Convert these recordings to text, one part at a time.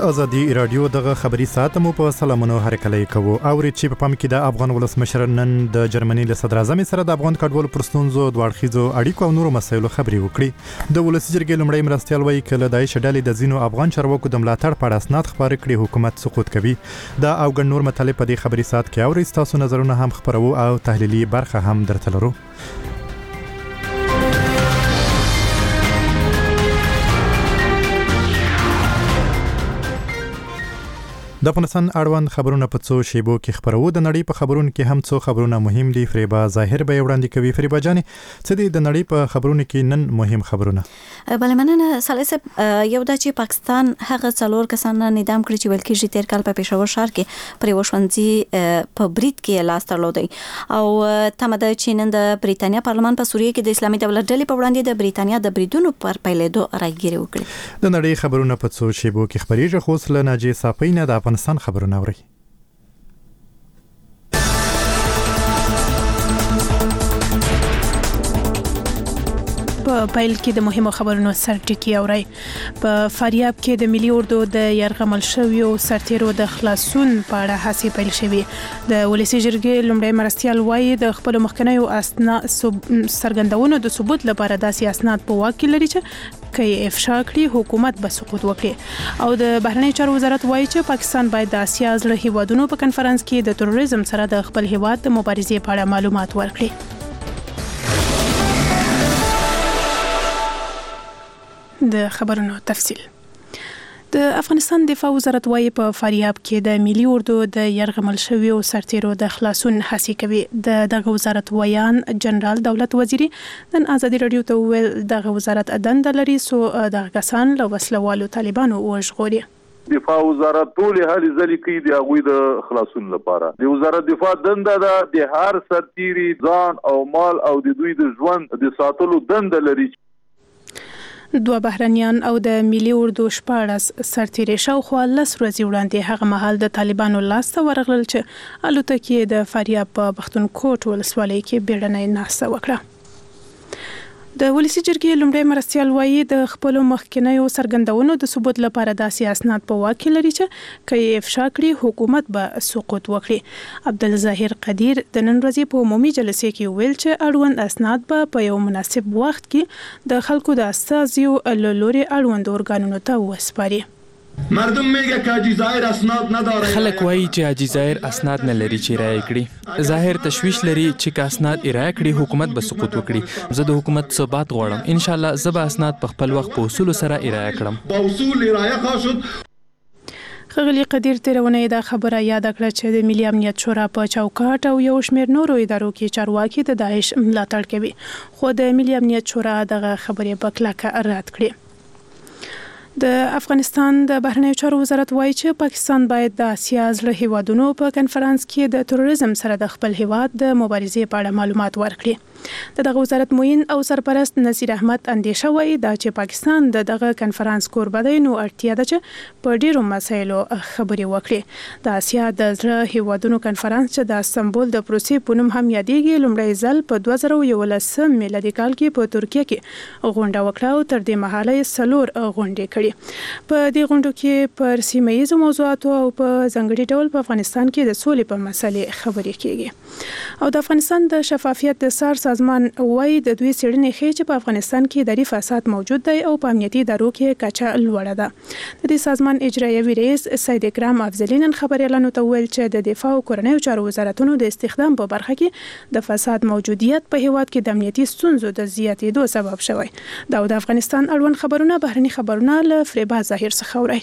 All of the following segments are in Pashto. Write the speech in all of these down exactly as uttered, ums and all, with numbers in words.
د ازادي رادیو دغه خبري ساعت مو په سلامونو هرکلی کوو او چې په پام کې د افغان ولسمشر نن د جرمني له صدر اعظم سره د افغان کډوالو پرستونزو د واړخیزو اړیکو او نورو مسایلو خبري وکړي. د ولسی جرګې لومړی مرستيال وایي کله د شډالې د زینو افغان چارواکو د ملاتړ په اړه اسناد خبرې کړي حکومت سقوط کوي. دا او ګڼ نور مطالب په دې خبري ساعت کې اوري تاسو نظرونه هم خبرو او تحلیلي برخه هم درته لرو. د افغانستان اړوند خبرونه په څو شیبو کې خبرو. د نړۍ په خبرونو کې هم څو خبرونه مهم دي. فریبا ظاهر به وړاندې کوي. فریبا جانې څه دي د نړۍ په خبرونو کې نن مهم خبرونه؟ بله مننه سالسه. یو دا چې پاکستان هغه څلور کسان اعدام کړي چې ولکې تیر کال په پېښور ښار کې پر یو ښوونځي په برید کې لاس درلودی او تمه ده چې نن د بریتانیا پارلمان په سوریه کې د اسلامي دولت ډلې په وړاندې د بریتانیا د بریدونو پر پیلېدو راګیري وکړي. د نړۍ خبرونه په څو شیبو کې خبريږي. خو سره ناجی صافینه د افغانستان خبرونه اوري. په پایل کې د مهمو خبرونو سرټکی اوري. په فاریاب کې د ملي اردو د يرغمل شویو سرتیرو د خلاصون په اړه هڅې پیل شوې. د ولسی جرګې لومړی مرستيال وایي د خپل مخکنیو اسناد سرګندونو د ثبوت لپاره داسې اسناد په واک کې لري چې کې افشا کړي حکومت به سقوط وکړي. او د بهرنی چارو وزارت وایي چې پاکستان باید د اسیا زړه هیوادونو په کنفرانس کې د تروریزم سره د خپل هیواد د مبارزې په اړه معلومات ورکړي. د خبرونو تفصیل. د افغانستان دفاع وزارت وایي په فاریاب کې د ملي اردو د يرغمل شویو سرتیرو د خلاصون هڅې کوي. د دغه وزارت ویان جنرال دولت وزیری نن ازادي رادیو ته ویل دغه وزارت دنده لري سو دغه کسان له وسلوالو طالبانو وژغوري. دفاع وزارت ټول هلي ځلې کوي د هغوی د خلاصون لپاره. د وزارت دفاع دنده ده د هر سرتیری ځان او مال او د دوی د ژوند د ساتلو دنده لري. دوه بهرنیان او د ملي اردو شپاړس سرتیري شاوخوا لس ورځې وړاندې هغه مهال د طالبانو لاسته ورغلل چې الوتکې د فاریاب په پښتونخوا ولسوالۍ کې بیړنۍ ناسته وکړه. د ولسی جرګې لومړی مرستيال وایي د خپل مخکنیو سرګندونو د ثبوت لپاره داسې اسناد په واک کې لري چې کې افشا کړي حکومت به سقوط وکړي. عبدالظاهر قدیر د نن ورځې په عمومي جلسې کې ویل چې اړوند اسناد به په یو مناسب وخت کې د خلکو د استازیو لوري اړوند ارګانونو ته وسپاري. مردم میگه که حاجی ظاهر اسناد نداره. خلک وایي چې حاجی ظاهر اسناد نه لري چې رای کړي. ظاهر تشویش لري چې که اسناد رای کړي حکومت به سقوط وکړي. زه د حکومت ثبات غواړم. ان شاء الله زه به اسناد په خپل وخت په اصول سره رای کړم. په اصول رای خاصد خغلی قدیر تیرونه دا خبره یاد کړه چې د ملي امنیت شورا په چوکاټ او یو شمېر نورو ادارو کې چارواکي د داعش ملاتړ کوي. خو د ملي امنیت شورا دغه خبرې په کلکه رد کړې. د افغانستان د بهرنیو چارو وزارت وایي چې پاکستان باید د اسیا زړه هیوادونو په کنفرانس کې د تروریزم سره د خپل هیواد د مبارزې په اړه معلومات ورکړي. د دغه وزارت موین او سرپرست نصیر احمد اندیشه وایي دا چې پاکستان د دغه کنفرانس کوربه دی نو اړتیا ده چې په ډیرو مسایلو خبرې وکړي. د اسیا د زړه هیوادونو کنفرانس چې د استنبول د پروسې په نوم هم یادېږي لومړی ځل په دوه زره یولسم میلادي کال کې په ترکیه کې غونډه وکړه او تر دې مهاله یې څلور غونډې کړې. په دې غونډو کې پر سیمه ییزو موضوعاتو او په ځانګړي ډول په افغانستان کې د سولې په مسلې خبرې کیږي. او د افغانستان د شفافیت د سار سازمان وایي د دوی څېړنې ښیي چې په افغانستان کې اداري فساد موجود دی او په امنیتي ادارو کې کچه لوړه ده. د دې سازمان اجرایوي رئیس سید اکرام افضلي نن خبریالانو ته ویل چې د دفاع او کورنیو چارو وزارتونو د استخدام په برخه کې د فساد موجودیت په هیواد کې د امنیتي ستونزو د زیاتېدو سبب شوی. دا د افغانستان اړوند خبرونه بهرني خبرونه له فریبا ظاهر څخه اوري.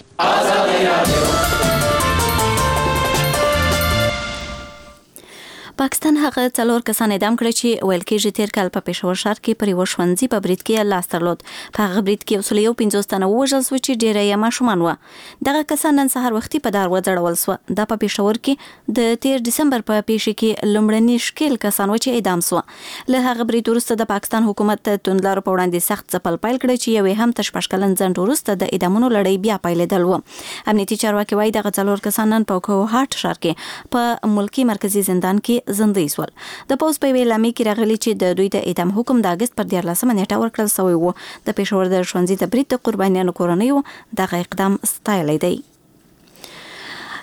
پاکستان هغه څلور کسان اعدام کړي چې ویل کېږي تیر کال په پېښور ښار کې پر یو ښوونځي په برید کې لاس درلود. په هغه برید کې اصول یو پنځوس تنه ووژل شو چې ډېری یې ماشومان وو. دغه کسان نن سهار وختي په دار وځړول شو. دا په پېښور کې د تیر ډسمبر په پیښه کې لومړني شکیل کسان و چې اعدام شو. له هغه برید وروسته د پاکستان حکومت توندلارو په وړاندې سخت ځپل پیل کړی چې یو هم تش پشکلن ځنډ وروسته د اعدامونو لړۍ بیا پیلېدل و. امنیتي چارواکي وایي دغه څلور کسان نن په کوهاټ ښار کې په ملکی مرکزی زندان کې زندۍ شول. د پوز په ویلامي کې راغلي چې د دوی د اعدام حکم د اگست پر دیارلسمه نیټه ورکړل شوی و. د پېښور د ښوونځي د برید د قربانیانو کورنیو دغه اقدام ستایلی دی.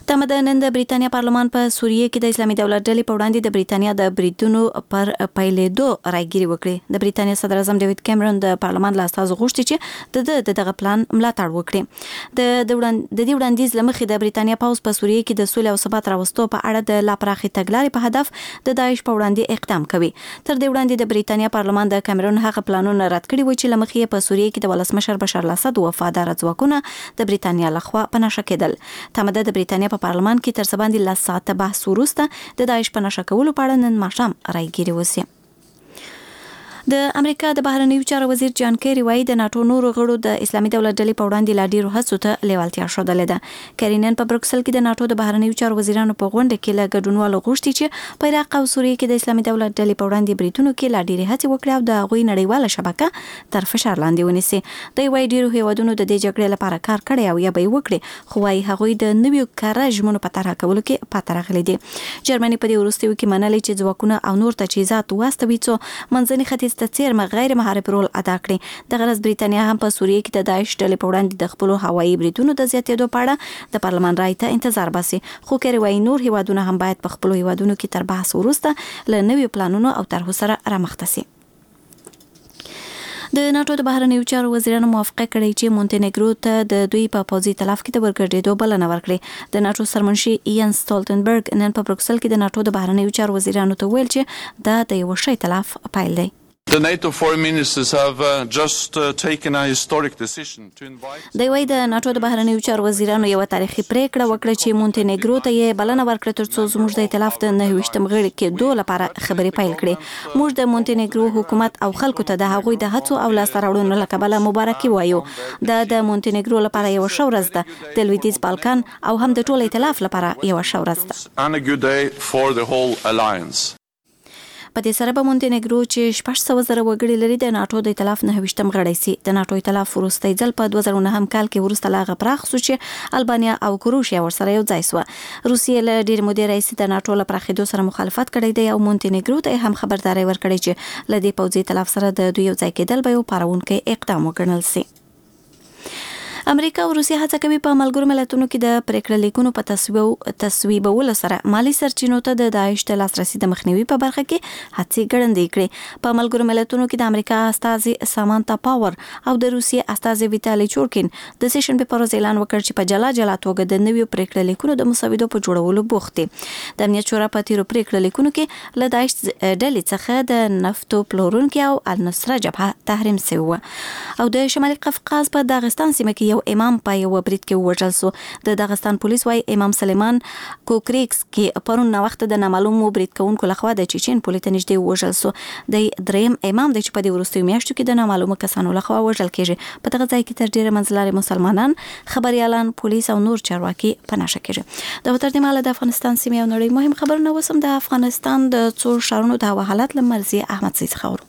تمه ده نن د بریتانیا پارلمان په سوریه کې د اسلامي دولت ډلې په وړاندې د بریتانیا د بریدونو پر پیلېدو راګیري وکړي. د بریتانیا صدر اعظم ډیوډ کیمرون د پارلمان له استازو غوښتي چې د دغه پلان ملاتړ وکړي. د د دې وړاندیز لمخې د بریتانیا پوځ په سوریه کې د سولې او ثبات راوستو په اړه د لا پراخې تګلارې په هدف د داعش په وړاندې اقدام کوي. تر دې وړاندې د بریتانیا پارلمان د کیمرون هغه پلانونه رد کړي و چې لمخې په سوریه کې د ولسمشر بشار الاسد وفادار ځواکونه د بریتانیا لخوا په نشه کېدل. تمه ده د بریتانیا په پارلمان کې تر څه باندې لس ساعته بحث وروسته د داعش په نشه کولو په اړه نن ماښام رايګيري وسی. د امریکا د بهرنیو چارو وزیر جان کیری وايي د ناتو نورو غړو د اسلامي دولت ډلې په وړاندې لا ډیرو هڅو ته لیوالتیا ښودلې ده. کیرینن په بروکسل کې د ناتو د بهرنیو چارو وزیرانو په غونډه کې له ګډونوالو غوښتي چې په عراق او سوریه کې د اسلامي دولت ډلې په وړاندې بریتونو کې لا ډیرې هڅې وکړي او د هغوی نړیواله شبکه تر فشار لاندې ونیسي. دوی وايي ډیرو هیوادونو د دې جګړې لپاره کار کړی او یا به یې وکړي، خو وايي هغوی د نویو کار ژمنو په طرح کولو کې پاتې راغلي دي. جرمني په دې وروستیو کې منلي چې ځواکونه او نور تجهیزات واستوي څو منځني ختیځ ته څیرمه غیر مهارت رول ادا کړي. د غرض بریتانیا هم په سوریه کې د داعش ډلې په وړاندې د خپل هوایي بریدونو د زیاتېدو په اړه د پارلمان رای ته انتظار باسي. خو کېری وايي نور هیوادونه هم باید په خپل هیوادونو کې تر بحث وروسته له نویو پلانونو او طرحو سره رامخته شي. د ناتو د بهرنیو چارو وزیرانو موافقه کړې چې مونټینګرو ته د دوی په پوځي تلاف کې د ورګرځېدو بلنه ورکړي. د ناتو سرمنشي ایان سټولټنبرګ نن په بروکسل کې د ناتو د بهرنیو چارو وزیرانو ته ویل چې دا د یو شی تلاف پایل دی. The NATO foreign ministers have uh, just uh, taken a historic decision to invite. دوی وايي د ناتو د بهرنیو چارو وزیرانو یو تاریخي پریکړه وکړه چې مونټینګرو ته یې بلنه ورکړه ترڅو زموږ د ائتلاف د نهه ویشتم غړي کې دوه لپاره خبرې پیل کړي. موږ د مونټینګرو حکومت او خلکو ته د هغوی د هڅو او لاسته راوړنو له کبله مبارکي وایو. دا د مونټینګرو لپاره یو ښه ورځ ده، د لویدیځ بالکان او هم د ټول ائتلاف لپاره یو ښه ورځ ده. And a good day for the whole alliance. په دې سره به مونټینګرو چې شپږ سوه زره وګړي لري د ناتو د ائتلاف نهه ویشتم غړی سي. د ناتو ائتلاف وروستی ځل په دوه زره نهم کال کې وروسته لا غپراخ سو چې البانیا او کروشیا ورسره یو ځای سو. روسیې له ډیر مودې راځي د ناتو لپاره خېدو سره مخالفت کړی دی او مونټینګرو ته هم خبرداري ورکړي چې له دې پوځي ائتلاف سره د دوی یو ځای کېدل به یو پارونکي اقدام وګڼل سي. امریکا او روسیه هڅه کوي په ملګرو ملتونو کې د پریکړه لیکونو په تصویب تصویبولو سره مالی سرچینو ته د داعش د لاسرسي د مخنیوي په برخه کې هڅې ګړندې کړي. په ملګرو ملتونو کې د امریکا استازي سامانتا پاور او د روسیې استازي ویتالي چورکین د سیشن په پروز اعلان وکړ چې په جلا جلا توګه د نویو پریکړه لیکونو د مسودو په جوړولو بوخت دي. د امنیت شورا په تیرو پریکړه لیکونو کې له داعش ډلې څخه د نفتو پلورونکو او النصره جبهه تحریم شوی و او د شمالي قفقاز په داغستان سیمه کې یو امام په یو برید کې وژل شو. د داغستان پولیس وايي امام سلیمان کوکریکس کې پرون نو وخت د نامعلومو برید کوونکو لخوا د چچین پولیس ته نږدې وژل شو. د دریم امام د چې په دې وروستیو میاشتو کې د نامعلومو کسانو لخوا وژل کېږي. په دغه ځای کې تر ډیره منځلاري مسلمانان، خبريالان، پولیس او نور چارواکي پناشه کېږي. د وتر د افغانستان سیمه او نړۍ مهم خبرونه وسم د افغانستان د څو شهرونو د هوا حالت لمرزي احمد سید خاور.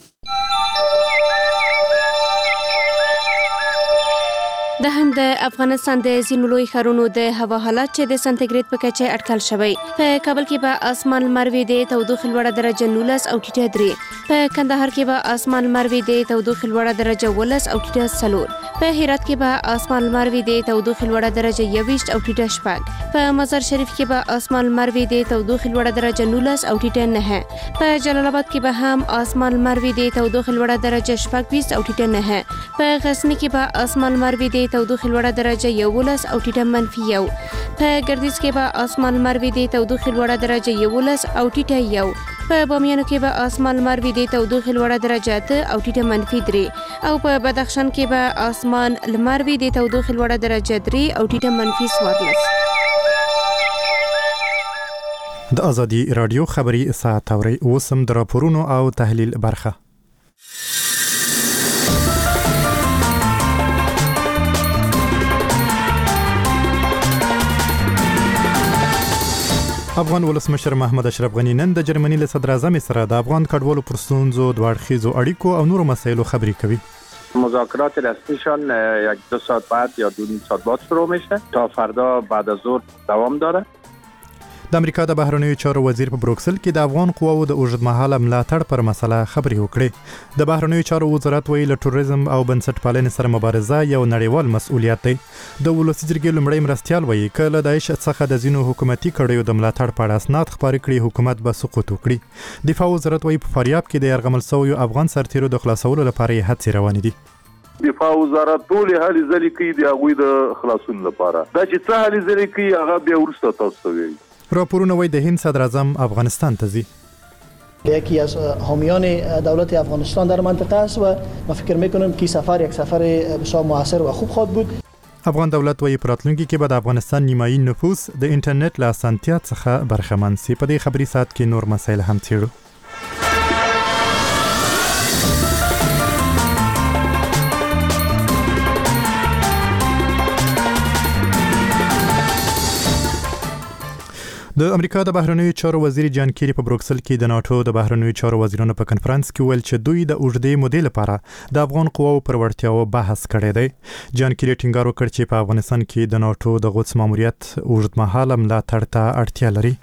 د هم د افغانستان د ځینو لوی ښارونو د هوا حالت چې د سانتیګریډ په کچه اټکل شوی. په کابل کې به اسمان لمر وي د تودوخې لوړه درجه نولس او ټیټه درې. په کندهار کې به اسمان لمر وي د تودوخې لوړه درجه ولس او ټیټه څلور. په هرات کې به اسمان لمر وي د تودوخې لوړه درجه یوویشت او ټیټه شپږ. په مزار شریف کې به اسمان لمر وي د تودوخې لوړه درجه نولس او ټیټه نهه. په جلال آباد کې به هم اسمان لمر وي د تودوخې لوړه درجه شپږ ویشت او ټیټه نهه. په غزنی کې به اسمان لمر وي د تودوخې لوړه درجه یولس او ټیټه منفي یو. په ګردیز کې به اسمان لمر وي د تودوخې لوړه درجه یولس او ټیټه یو. په بامیانو کې به اسمان لمر وي د تودوخې لوړه درجه اته او ټیټه منفي درې. او په بدخشان کې به اسمان لمر وي د تودوخې لوړه درجه درې او ټیټه منفي څوارلس. د ازادي رادیو خبری ساعت اوري اوسم د راپورونو او تحلیل برخه. افغان ولسمشر محمد اشرف غنی نن د جرمني له صدر اعظم سره د افغان کډوالو پر ستونزو د اړخیزو اړیکو او نورو مسایلو خبرې کوي. مذاکرات رسمیشان یک دو ساعت بعد یا دو نیم ساعت بعد شروع میشه تا فردا بعد از ظهر دوام داره. د امریکا د بهرنیو چارو وزیر په بروکسل کې د افغان قواو د اوږدمهاله ملاتړ پر مسله خبرې وکړې. د بهرنیو چارو وزارت ویلي له تروریزم او بنسټپالنې سره مبارزه یو نړیوال مسؤلیت دی. د ولسي جرګې لومړی مرستیال وایي که له داعش څخه د ځینو حکومتي کړیو د ملاتړ په اړه اسناد خپاره کړي حکومت به سقوط وکړي. دفاع وزارت وایي په فاریاب کې د یرغمل شویو افغان سرتیرو د خلاصولو لپاره یې هڅې روانې دي. دفاع وزارت ټولې هلې ځلې کوي د هغوی د خلاصون لپاره. دا چې څه هلې ځلې کوي هغه بیا وروسته تاسو ته وایي. راپورونه وایي د هند صدر اعظم افغانستان ته ځي. یکی از حامیان دولت افغانستان در منطقه است و ما فکر میکنم که سفر یک سفر بسیار موثر و خوب خواهد بود. افغان دولت وایي په راتلونکي کې به د افغانستان نیمایي نفوس د انټرنیټ له اسانتیا څخه برخمن سي. په دې خبري ساعت کې نور مسایل هم څیړو. د امریکا د بهرنیو چارو وزیر جان کیری په بروکسل کې د ناتو د بهرنیو چارو وزیرانو په کنفرانس کې ویل چې دوی د اوږدې مودې لپاره د افغان قواو پر وړتیاو بحث کړی دی. جان کیری ټینګار وکړ چې په افغانستان کې د ناتو د غوڅ ماموریت اوږدمهاله ملاتړ ته اړتیا لري.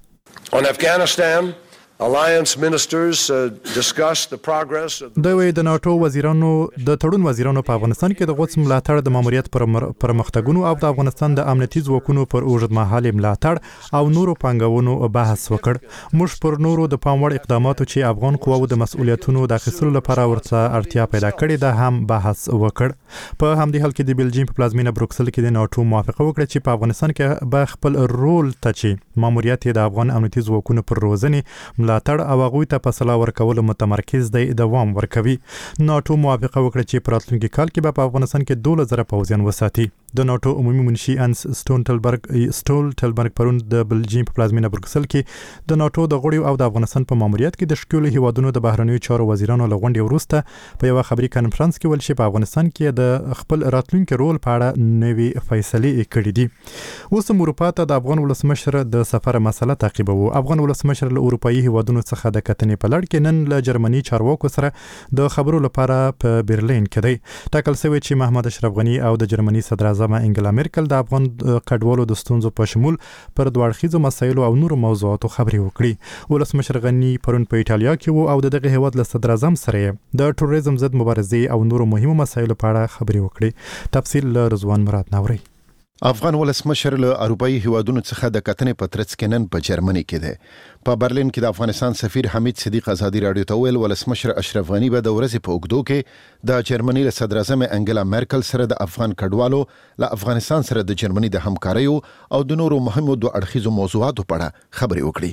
On Afghanistan, alliance ministers uh, discussed the progress of د وی د ناتو وزیرانو د تړون وزیرانو په افغانستان کې د غوڅ ملاتړ د ماموریت پر پرمختګونو او د افغانستان د امنیتي ځواکونو پر اوږدمهاله ملاتړ او نورو پانګونو بحث وکړ. موږ پر نورو د پام وړ اقداماتو چې افغان قواو د مسؤلیتونو د اخیستلو لپاره ورته اړتیا پیدا کړې ده هم بحث وکړ. په همدې حال کې د بلجیم په پلازمینه بروکسل کې د ناتو موافقه وکړه چې په افغانستان کې به خپل رول ته چې ماموریت د افغان امنیتي ځواکونو پر روزنې ملاتړ او هغوی ته په سلا ورکولو متمرکز دی دوام ورکوي. ناتو موافقه وکړه چې په راتلونکي کال کې به په افغانستان کې دوله زره پوځیان وساتي. د ناتو عمومي منشي انس سټولټنبرګ سټولټنبرګ پرون د بلجیم په پلازمینه بروکسل کې د ناتو د غړیو او د افغانستان په ماموریت کې د شکلو هیوادونو د بهرنیو چارو وزیرانو له غونډې وروسته په یو خبري کانفرنس کې ویل چې په افغانستان کې د خپل راتلونکي رول په اړه نوې فیصلې کړې دي. اوس هم اروپا ته د افغان ولسمشر د سفر مسله تعقیبوي. افغان ولسمشر له اروپאי هیوادونو څخه د کتنې په لړ کې نن له جرمني چارواکو سره د خبرو لپاره په برلین کې دی. ټاکل شوی چې محمد اشرف غنی او د جرمني صدر اعظم انګلا میرکل د افغان کډوالو د ستونزو په شمول پر دوه اړخیزو مسایلو او نورو موضوعاتو خبرې وکړي. ولسمشر غنی پرون په ایټالیا کې وو او د دغه هیواد له صدر اعظم سره د تروریزم ضد مبارزې او نورو مهمو مسایلو په اړه خبرې وکړي. تفصیل له رضوان مراد نوري. افغان ولسمشر له اروپאי هیوادونو څخه د کتنې په ترڅ کې نن په جرمني کې دی. په برلین کې د افغانستان سفیر حمید صدیق ازادي رادیو ته ویل ولسمشر اشرف غنی به د ورځې په اوږدو کې د جرمني له صدر اعظم انګلا میرکل سره د افغان کډوالو له افغانستان سره د جرمني د همکاریو او د نورو مهمو دوه اړخیزو موضوعاتو په اړه خبرې وکړي.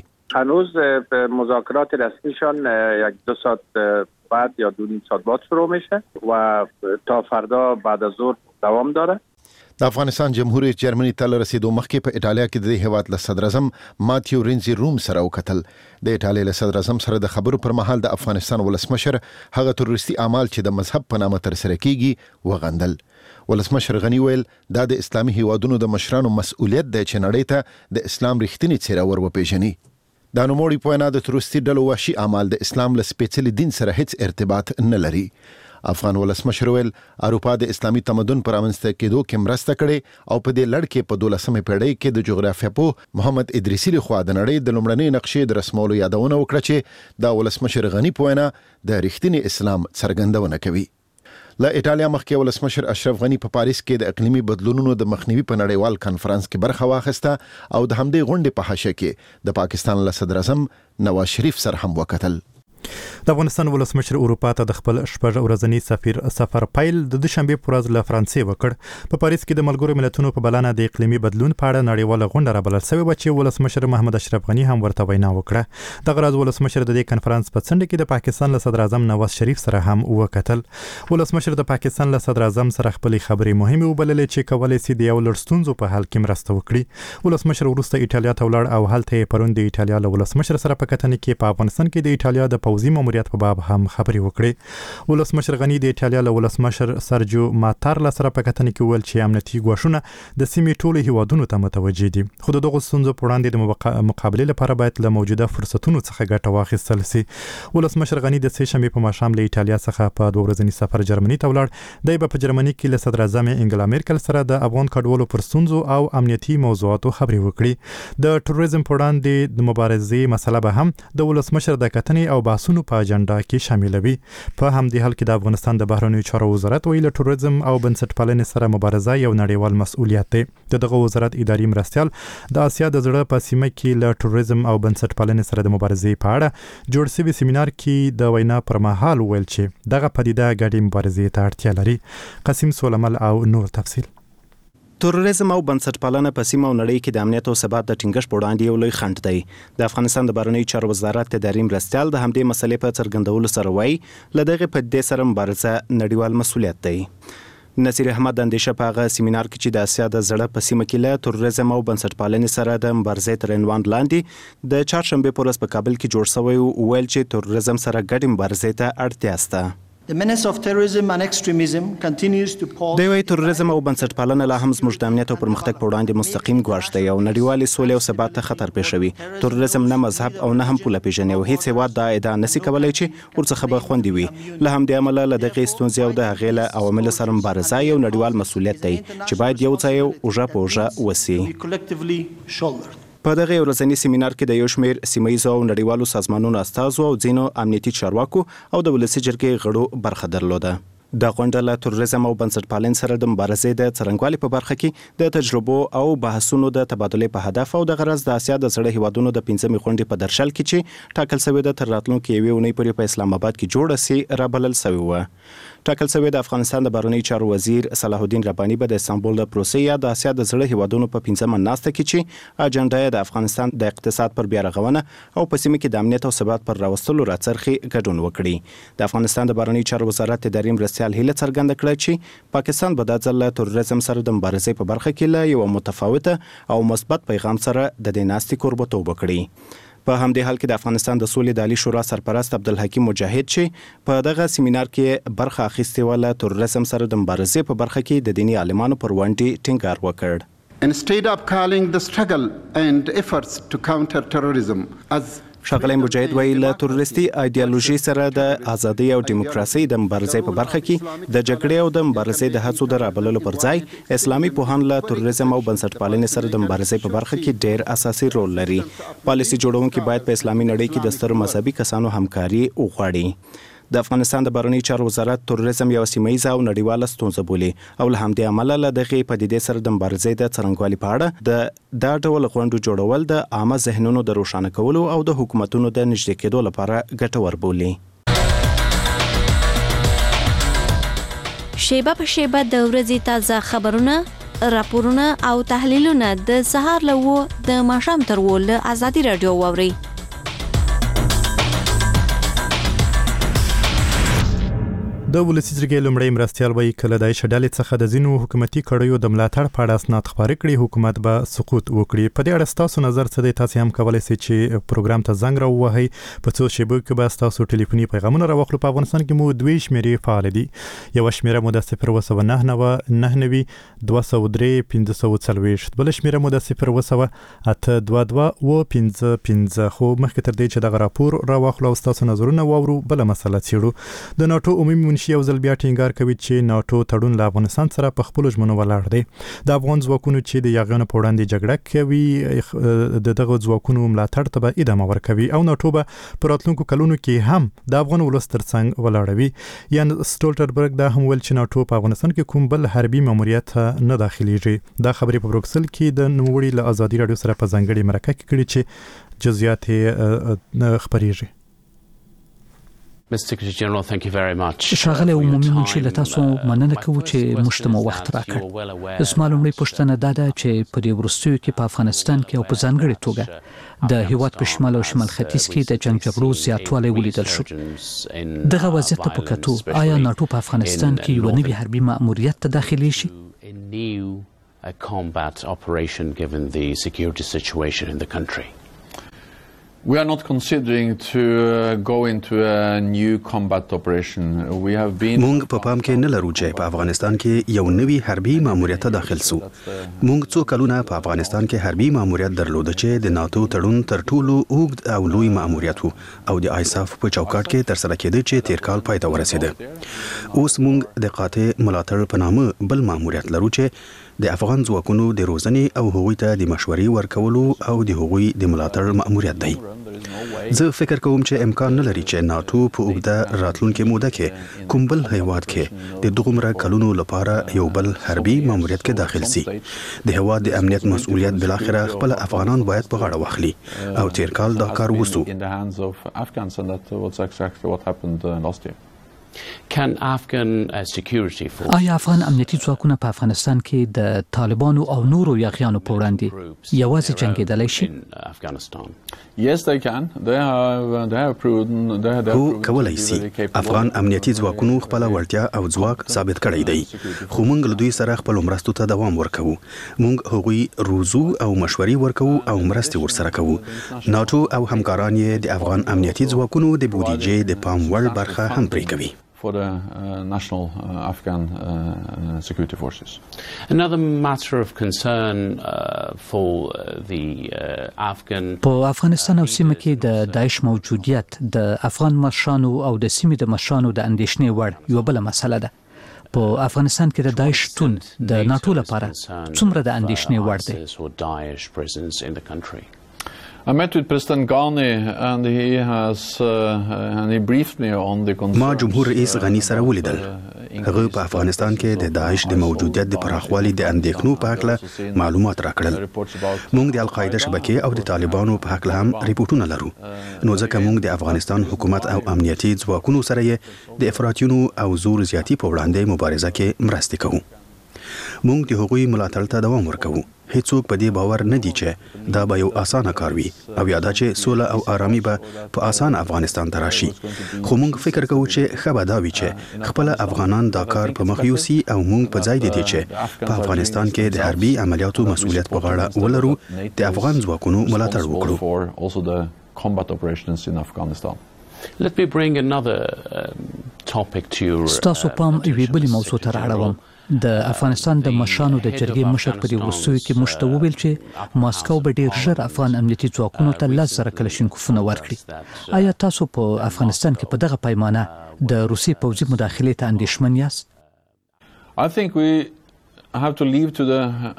هنوز مذاکرات رسمیشان یک دو ساعت بعد یا دو نیم ساعت بعد شروع میشه و تا فردا بعد از ظهر دوام داره. د افغانستان جمهوریت جرمني ته رسیدو مخکې په ایټالیا کې د هیواد له صدر اعظم ماتیو رینزي روم سره وکتل. د ایټالیا له صدر اعظم سره د خبرو پر مهال د افغانستان ولسمشر هغه تروریستي اعمال چې د مذهب په نامه تر سره کیږي وغندل. ولسمشر غنی ویل دا د اسلامي هیوادونو د مشرانو مسؤلیت دی چې نړۍ ته د اسلام رښتینی څیره ور وپیژني. دا نوموړي په وینا د تروریستي ډلو وحشي اعمال د اسلام له سپېڅلي دین سره هیڅ ارتباط نه لري. افغان ولسمشر ویل اروپا د اسلامي تمدن پر امنځته کېدو کې مرسته کړې او په دې لړ کې په دولسمې پیړۍ کې د جغرافیه پوه محمد ادریسي لخوا د نړۍ د لومړنۍ نقشې د رسمولو یادونه وکړه چې د ولسمشر غنی په وینا د رښتینی اسلام څرګندونه کوي. له ایټالیا مخکې ولسمشر اشرف غنی په پاریس کې د اقلیمي بدلونونو د مخنیوي په نړیوال کانفرنس کې برخه واخیسته او د همدې غونډې په حاشیه کې د پاکستان له صدر اعظم نواز شریف سره هم وکتل. د افغانستان ولسمشر اروپا ته د خپل شپږ ورځنی سفیر سفر پیل د دوشنبه پر ورځ له فرانسې وکړ. په پاریس کې د ملګرو ملتونو په بلنه د اقلیمي بدلون په اړه نړیواله غونډه رابلل شوې و چې ولسمشر محمد اشرف غنی هم ورته وینا وکړه. دغه ورځ ولسمشر د دې کنفرانس په څنډه کې د پاکستان له صدر اعظم نواز شریف سره هم وکتل. ولسمشر د پاکستان له صدر اعظم سره خپل خبرې مهمه وبللې چې کولای شي د یو لړ ستونزو په حل کې مرسته وکړي. ولسمشر وروسته ایټالیا ته ولاړ او هلته پرون د ایټالیا له ولسمشر سره په کتنې کې په افغانستان کې د ایټالیا د پوځي ماموریت په باب هم خبرې وکړې. ولسمشر غنی د ایټالیا له ولسمشر سرجیو ماتارلا سره په کتنه کې ویل چې امنیتي ګواښونه د سیمې ټولو هیوادونو ته متوجه دي، خو دغه ستونزو په وړاندې د مقابلې لپاره باید له موجوده فرصتونو څخه ګټه واخیستل سي. ولسمشر غنی د سه شنبې په ماښام له ایټالیا څخه په دوه ورځني سفر جرمني ته ولاړ. دی به په جرمني کې له صدر اعظم انګلا میرکل سره د افغان کډوالو پر ستونزو او امنیتي موضوعاتو خبرې وکړي. د ټروریزم پر وړاندې د مبارزې مسله به هم د ولسمشر د کتنې او بحثونو په اجنډا کې شاملوي. په همدې حال کې د افغانستان د بهرنیو چارو وزارت ویل ټروریزم او بنسټپالنې سره مبارزه یو نړیوال مسؤلیت دی. دغه وزارت اداري مرستیال د اسیا د زړه په سیمه کې له ټروریزم او بنسټپالنې سره د مبارزې په اړه جوړ شوی سیمینار کې د وینا پر مهال ویل چې دغه پدیده ګډې مبارزې ته اړتیا لري. قاسم سولمل او نور تفصیل. تروریزم او بنسټپالنه په سیمه او نړۍ کې د امنیت او ثبات د ټینګښت په وړاندې یو لوی خنډ دی. د افغانستان د بهرنیو چارو وزارت اداري مرستیال د همدې مسلې په څرګندولو سره وایي له دغه پدیدې سره مبارزه نړیوال مسؤلیت دی. نصیر احمد د اندیشه په هغه سیمینار کې چې د اسیا د زړه په سیمه کې له تروریزم او بنسټپالنې سره د مبارزې تر عنوان لاندې د چهارشنبې په ورځ په کابل کې جوړ شوی ویل چې تروریزم سره ګډې مبارزې ته اړتیا شته. The menace of terrorism and extremism continues to pose. د وی تروریزم او بنسټپالنه لا هم زموږ د امنیت او پرمختګ په وړاندې مستقیم ګواښ دی او نړیوال سولې او ثبات ته خطر پېښوي. تروریزم نه مذهب او نه هم پوله پیژني او هیڅ هیواد دا ادعا نشي کولای چې ورڅخه به خوندي وي. له همدې امله له دغه ستونزې او د هغې له عواملو سره مبارزه یو نړیوال مسؤلیت دی چې باید یو ځای اوږه په اوږه وسي. په دغه ورځني سیمینار کې د یو شمېر سیمه‌ییزو او نړیوالو سازمانونو استازو او ځینو امنیتي چارواکو او د ولسي جرګې غړو برخه درلوده. د غونډه له تروریزم او بنسټپالنې سره د مبارزې د څرنګوالي په برخه کې د تجربو او بحثونو د تبادلې په هدف او د غرض د اسیا د زړه هیوادونو د پنځمې غونډې په درشل کې چې ټاکل شوی د تر راتلونکي یوې اونۍ پورې په اسلام آباد کې جوړه سي رابلل شوی و. ټاکل شوی د افغانستان د بهرنیو چارو وزیر صلاح الدین رباني به د استانبول د پروسې یا د اسیا د زړه هیوادونو په پنځمه ناسته کې چې اجنډا د افغانستان د اقتصاد پر بیا رغونه او په سیمه کې د امنیت او ثبات پر راوستلو راڅرخي ګډون وکړي. د افغانستان د بهرنیو چارو وزارت اداري مرستیال هیله څرګنده کړه چې پاکستان به د ځل تروریزم سره د مبارزې په برخه کې له یو متفاوته او مثبت پیغام سره د دې ناستې کوربتوب وکړي. په همدې حال کې د افغانستان د سولې د عالی شورا سرپرست عبدالحکیم مجاهد چې په دغه سیمینار کې برخه اخیستې و له تروریزم سره د مبارزې په برخه کې د دینی عالمانو پر ونډې ټینګار وکړ. Instead of calling the struggle and efforts to counter terrorism as ښاغلی مجاهد وایي له تروریستي ایډیالوژي سره د ازادۍ او دیموکراسۍ د مبارزې په برخه کې د جګړې او د مبارزې د هڅو د رابللو پر ځای اسلامي پوهان له تروریزم او بنسټپالنې سره د مبارزې په برخه کې ډېر اساسي رول لري. پالیسي جوړونکي باید په اسلامي نړۍ کې د سترو مذهبي کسانو همکاري وغواړي. د افغانستان د بهرنیو چارو وزارت تروریزم یو سیمه‌ییزه او نړیواله ستونزه بولي او له همدې امله له دغې پدیدې سره د مبارزې د څرنګوالي په اړه د دا ډول غونډو جوړول د عامه ذهنونو د روښانه کولو او د حکومتونو د نږدې کېدو لپاره ګټور بولي. شیبه په شیبه د ورځې تازه خبرونه، راپورونه او تحلیلونه د سهار له و د ماښام تر و له ازادي رادیو واورئ. د ولسی جرګې لومړی مرستیال وایي کله د شډالې څخه د ځینو حکومتي کړیو د ملاتړ په اړه اسناد خپاره کړي حکومت به سقوط وکړي. په دې اړه ستاسو نظر څه دی؟ تاسو هم کولای شئ چې پروګرام ته زنګ راووهئ. په څو شیبو کې به تاسو ټلیفوني پیغامونه راوخلو. په افغانستان کې مو دوه شمیرې فعال دي. یو شمیره مو د صفر وسو نه نه نه نوي دوه سوه درې پنځه سوه څلوېښت، بل شمیره مو د صفر وسو اته دوه دوه و پنځه پنځه. خو مخکې تر دې چې دغه راپور راوخلو تاسو نظرونه واورو بل مسله څېړو. د ناتو عمومي یو ځل بیا ټینګار کوي چې ناتو تړون له افغانستان سره په خپل ژمنو ولاړ دی. د افغان ځواکونو چې د یاغیانو په وړاندې جګړه کوي د دغه ځواکونو ملاتړ ته به ادامه ورکوي او ناتو به په راتلونکو کلونو کې هم د افغان ولس ترڅنګ ولاړوي. یان سټولټنبرګ دا هم ویل چې ناتو په افغانستان کې کوم بل حربي ماموریت نه داخليږي. دا خبرې په بروکسل کې د نوموړي له ازادي رادیو سره په ځانګړي مرکه کې کړي چې جزئیات یې خبرېږي. ښاغلی عمومي منشي له تاسو مننه کوو چې موږ ته مو وخت راکړ. زما لومړۍ پوښتنه دا ده چې په دې وروستیو کې په افغانستان کې او په ځانګړې توګه د هیواد په شمال او شمال ختیځ کې د جنګ جګړو زیاتوالی ولیدل شو. دغه وضعیت ته په کتو آیا ناټو په افغانستان کې یو نوي حربي مأموریت ته داخلي شي؟ A combat operation given the security situation in the country. We are not considering to uh, go into a new combat operation. We have been مونږ په پام کې نه لرو چې په افغانستان کې یو نوي حربي ماموریت ته داخل سو. مونږ څو کلونه په افغانستان کې حربي ماموریت درلود چې د ناتو تړون تر ټولو اوږد او لوی ماموریت وو او د آیساف په چوکاټ کې تر سره کېده چې تیر کال پای ته ورسېده. اوس مونږ د قاطع ملاتړ په نامه بل ماموریت لرو چې د افغان ځواکونو د روزنې او هغوی ته د مشورې ورکولو او د هغوی د ملاتړ ماموریت دی. زه فکر کوم چې امکان نه لري چې ناتو په اوږده راتلونکې موده کې کوم بل هیواد کې د دغومره کلونو لپاره یو بل حربي ماموریت کې داخل سي. د هیواد د امنیت مسؤلیت بلاخره خپل افغانان باید په غاړه واخلي او تیر کال دا کار وسو. Can Afghan uh, security forces آیا افغان امنیتي ځواکونه په افغانستان کې د طالبانو او نورو یاغیانو په وړاندې یوازې جنګېدلی شي؟ Yes, they can. They have they have proven they have هو کولای شي. افغان امنیتي ځواکونو خپل وړتیا او ځواک ثابت کړی دی. خو موږ له دوی سره خپل مرستو ته دوام ورکوو. موږ هغوی روزو او مشورې ورکوو او مرستې ورسره کوو. ناتو او همکاران یې د افغان امنیتي ځواکونو د بودیجې د پام وړ برخه هم پرې کوي. For the uh, national uh, Afghan uh, security forces. Another matter of concern uh, for uh, the uh, Afghan په افغانستان او سیمه کې د داعش موجودیت د افغان مشرانو او د سیمې د مشرانو د اندېښنې وړ یو بل مسله ده. په افغانستان کې د داعش شتون د ناتو لپاره څومره د اندېښنې وړ دی؟ I met with President Ghani and he has uh, and he briefed me on the concern. ما جمهور رئیس غنی سره ولیدل. هغه په افغانستان کې د داعش د موجودیت د پراخوالي د اندېښنو په اړه معلومات راکړل. موږ د القاعده شبکې او د طالبانو په اړه هم ریپورتونه لرو. نو ځکه موږ د افغانستان حکومت او امنیتي ځواکونو سره یې د افراطیونو او زور زیاتی په وړاندې مبارزه کې مرسته کوو. موږ د هغوی ملاتړ ته دوام ورکوو. هیڅوک په دې باور نه دی چې دا به یو اسانه کار وي او یا دا چې سوله او آرامي به په اسانه افغانستان ته راشي. خو موږ فکر کوو چې ښه به دا وي چې خپل افغانان دا کار په مخ یوسي او موږ په ځای دی چې په افغانستان کې د حربي عملیاتو مسؤلیت په غاړه ولرو د افغان ځواکونو ملاتړ وکړو. Let me bring another um, topic to your ستاسو پام یوې بلې موضوع ته رااړوم. د افغانستان د مشرانو د جرګې مشر په دې وروستیو کې موږ ته وویل چې ماسکو به ډېر ژر افغان امنیتي ځواکونو ته لس زره کلشینکوفونه ورکړي. آیا تاسو په افغانستان کې په دغه پیمانه د روسي پوځي مداخلې ته اندېښمن یاست؟ I think we have to leave to the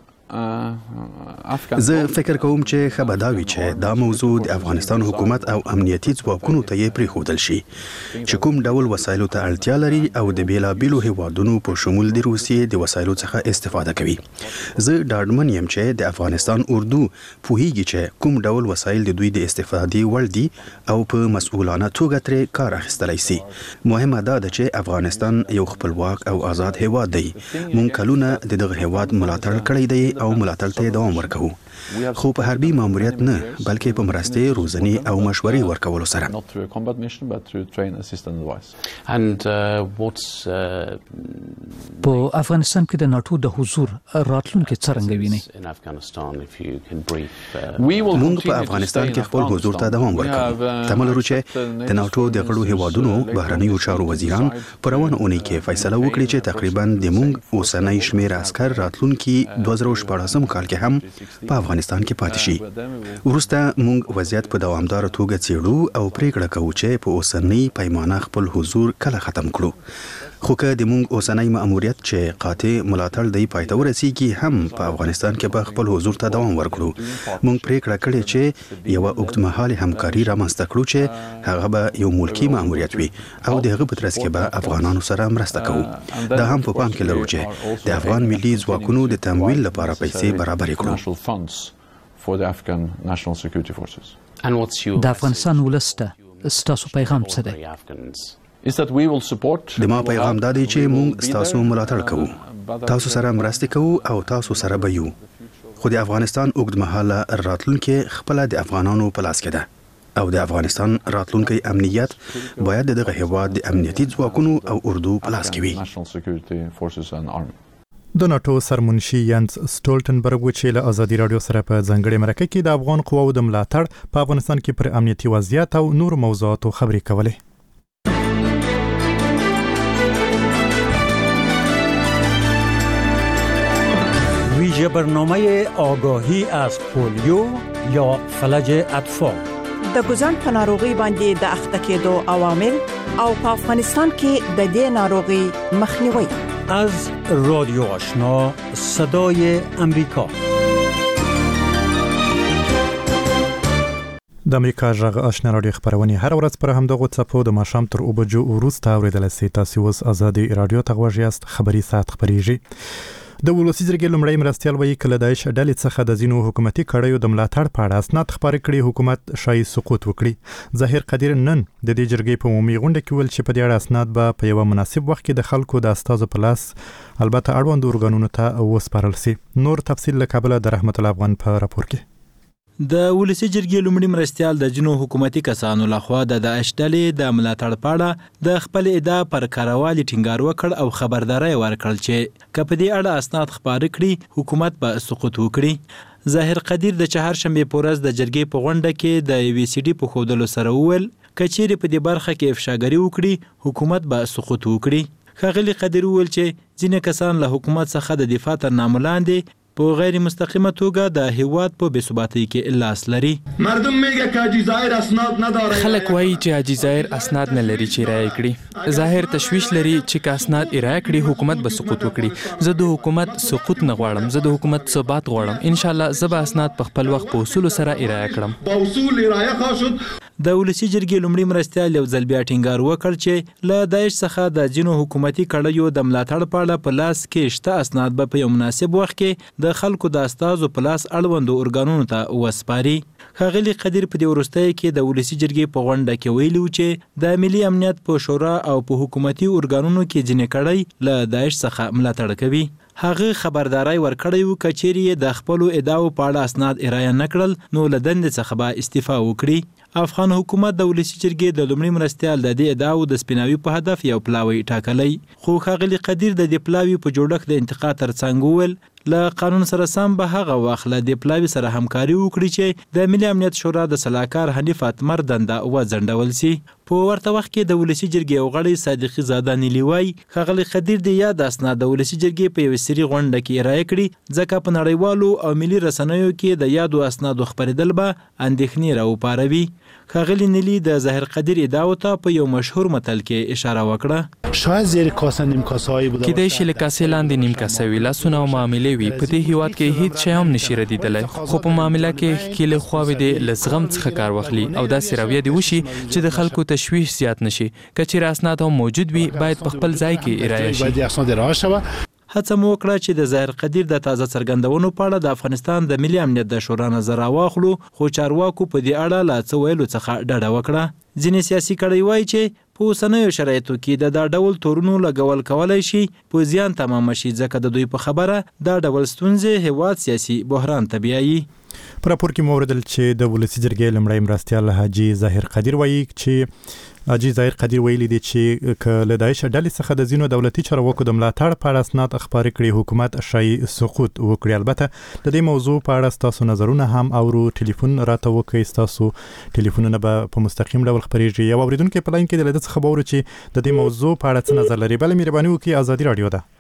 زه فکر کوم چې ښه به دا وي چې دا موضوع د افغانستان حکومت او امنیتي ځواکونو ته یې پرېښودل شي چې کوم ډول وسایلو ته اړتیا لري او د بېلابېلو هیوادونو په شمول د روسیې د وسایلو څخه استفاده کوي. زه ډاډمن یم چې د افغانستان اردو پوهیږي چې کوم ډول وسایل د دوی د استفادې وړ دي او په مسؤلانه توګه ترې کار اخیستلی سي. مهمه دا ده چې افغانستان یو خپلواک او آزاد هیواد دی. موږ کلونه د دغه هیواد ملاتړ کړی دی او ملاتړ ته دوام ورکوو. خو په حربي ماموریت نه بلکې په مرستې روزنې او مشورې ورکولو سره. په افغانستان کې د ناتو د حضور راتلونکي څرنګه ویني؟ موږ په افغانستان کې خپل حضور ته دوام ورکوو. تمه لرو چې د ناتو د غړو هیوادونو بهرنیو چارو وزیران په روانه اونۍ کې فیصله وکړي چې تقریبا د موږ اوسنی شمېر عسکر راتلونکي دوه زره شپاړسم کال کې هم په افغانستان کې پاتې شي. وروسته موږ وضعیت په دوامداره توګه څېړو او پریکړه کوو چې په اوسنۍ پیمانه خپل حضور کله ختم کړو. خو که د موږ اوسنی ماموریت چې قاطع ملاتړ دی پای ته ورسیږي هم په افغانستان کې به خپل حضور ته دوام ورکړو. موږ پریکړه کړې چې یوه اوږدمهالې همکاري رامنځته کړو چې هغه به یو ملکي ماموریت وي او د هغه په ترڅ کې به افغانانو سره مرسته کوو. دا هم په پام کې لرو چې د افغان ملي ځواکونو د تمویل لپاره پیسې برابرې کړو. د افغانستان ولس ته ستاسو پیغام څه دی؟ د ما پیغام دا دی چې موږ ستاسو ملاتړ کوو، تاسو سره مرسته کوو او تاسو سره به یو. خو د افغانستان اوږدمهاله راتلونکې خپله د افغانانو په لاس کې ده او د افغانستان راتلونکی امنیت باید د دغه هیواد د امنیتي ځواکونو او اردو په لاس کې وي. د ناتو سرمنشي ینس سټولټنبرګ چې له ازادي رادیو سره په ځنګړې مرکه کې د افغان قواو د ملاتړ په افغانستان کې پر امنیتي وضعیت او نور موضوعاتو خبرې کولې. ویژه برنامه آگاهی از پولیو یا فلج اطفال د ګوزن په ناروغي باندې د اخته کېدو عوامل او په افغانستان کې د دې ناروغي مخنیوي. از رادیو آشنا صدای امریکا. د امریکا غږ آشنا رادیو خبرونه هر ورځ پر همدغه څپو د ماشام تر اوبجو وروسته اوریدل سي. تاسو اوس ازادي رادیو ته غوښیاست. خبري ساعت خبريږي. د ولسی جرګې لومړی مرستيال وایي کله داعش ډلې څخه د زینو حکومتي کړیو د ملاتړ په اړه اسناد خبرې کړي حکومت شای سقوط وکړي. ظاهر قدیر نن د دې جرګې په عمومي غونډه کې ول چې په دې اړه اسناد به په یو مناسب وخت کې د خلکو د استازو په لاس البته اړوند ارګانونو ته وسپارل سي. نور تفصیل له کابل د رحمت الله افغان په راپور کې. د ولسی جرګې لومړي مرستيال د جنو حکومتي کسانو لخوا د داعش ډلې د ملاتړ پاړه د خپل ادعا پر کاروالي ټینګار وکړ او خبرداري ورکړل چې کله دې اړه اسناد خبر کړي حکومت به سقوط وکړي. ظاهر قدیر د چهارشنبه پورز د جرګې په غونډه کې د وی سی ډي په خودلو سره وویل کچېری په دې برخه کې افشاګری وکړي حکومت به سقوط وکړي. خغلی قدیر وویل چې ځینې کسان له حکومت څخه د دفاع تر نامه لاندې په غیر مستقیمه توګه د هیواد په بی‌ثباتی کې لاس لري. مردم میگه که حاجی ظاهر اسناد نداره. خلک وایي چې حاجی ظاهر اسناد نه لري چې رای کړي. ظاهر تشویش لري چې که اسناد رای کړي حکومت به سقوط وکړي. زه د حکومت سقوط نه غواړم. زه د حکومت ثبات غواړم. ان شاء الله زه به اسناد په خپل وخت په اصول سره رای کړم. په اصول رای خاصد د ولسی جرګې لومړي مرستيال یو ځل بیا ټینګار وکړ چې له داعش څخه د جنو حکومتي کړیو د ملاتړ پاړه په لاس کې شته اسناد به په یو مناسب وخت کې د خلکو د استازو په لاس اړوندو ارګانونو ته وسپاري. خغلی قدیر په دې ورستۍ کې د ولسی جرګې په غونډه کې ویلو چې د ملي امنیت په شورا او په حکومتي ارګانونو کې ځینې کړی له داعش څخه ملاتړ کوي. هغه خبرداري ورکړی و کچېری د خپل ادعاو په اړه اسناد ارایه نکړل نو له دندې څخه به استعفا وکړي. افغان حکومت د ولسی جرګې د لومړي مرستيال د دې ادعاو د سپیناوي په هدف یو پلاوی ټاکلی. خو خغلی قدیر د دې پلاوی په جوړښت د انتقاد ترڅنګ وویل له قانون سره سم به هغه وخت له د پلاوی سره همکاري وکړي چې د ملي امنیت شورا د سلاکار حنیف اتمر دنده وځنډول سي. په ورته وخت کې د ولسی جرګې او غړي صادقي زاده نیلیوي خغلی قدیر د یاد اسناد د ولسی جرګې په یو سری غونډه کې رائے کړي ځکه په نړیوالو او ملي رسنیو کې د یادو اسنادو خبرېدل به اندېښنې راوپاروي. خغلی نیلی د ظاهر قدیر ادعاو ته په یو مشهور متل کې اشاره وکړه. شاید زیر کاسه نیم کاسه‌ای بوده کېدای شي له کاسې لاندې نیم کاسه وي. لاسونه او معاملې وي. په دې هیواد کې هیڅ شی هم نشي ردېدلی خو په معامله کې ښکېلې خواوې دې له زغم څخه کار واخلي او داسې رویه دې وشي چې د خلکو تشویش زیات نشي. که چېرې اسناد هم موجود وي باید په خپل ځای کې ارایه شي. هڅه مو وکړه چې د ظاهر قدیر د تازه څرګندونو په اړه د افغانستان د ملي امنیت د شورا نظر واخلو خو چارواکو په دې اړه لا څه ویلو څخه ډډه وکړه. ځینې سیاسي کړي وایي چې په اوسنیو شرایطو کې د دا ډول تورونو لګول کولای شي په زیان تمام شي ځکه د دوی په خبره دا ډول ستونزې هیواد سیاسي بحران ته بیایي. په راپور کې موردل چې د ولسی جرګې لومړی مرستيال حاجی ظاهر قدیر وایي چې حاجی ظاهر قدیر ویلي دی چې کله داعش ډلې څخه د زینو دولتي چارواکو د ملاتړ په اړه اسناد خبرې کړي حکومت شای سقوط وکړي. البته د دې موضوع په اړه تاسو نظرونه هم اورو. ټلیفون راته وکړئ. تاسو ټلیفونونه به په مستقیم ډول خبرېږي. یو اوریدونکو په لاین کې د لید څخه خبرو چې د دې موضوع په اړه څه نظر لري. بل مهرباني وکړئ. ازادي رادیو ده.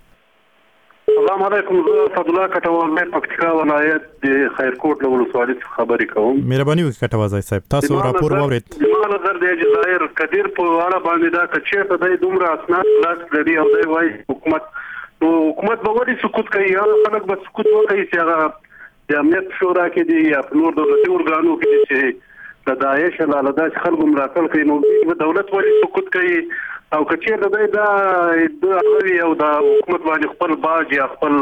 السلام علیکم. زه فضله کټوال پکتیکا ولایت د خیرکوټ له ولسوالۍ څخه خبرې کوم. مهرباني وکړئ کټوازای صاحب. تاسو راپور واورید. ما نظر دی چې ظاهر قدیر په اړه باندې دا کچې ته د دومره اسناد لاس لري او دی وايي حکومت نو حکومت به ولې سقوط کوي. هغه خلک به سقوط وکړي چې هغه د امنیت شورا کې دي یا نور دولتي ارګانو کې چې د داعش له لداش خلکو ملاتړ کوي نو دولت ولې سقوط کوي او کچې د دا د هغوی او د حکومت باندې خپل باج یا خپل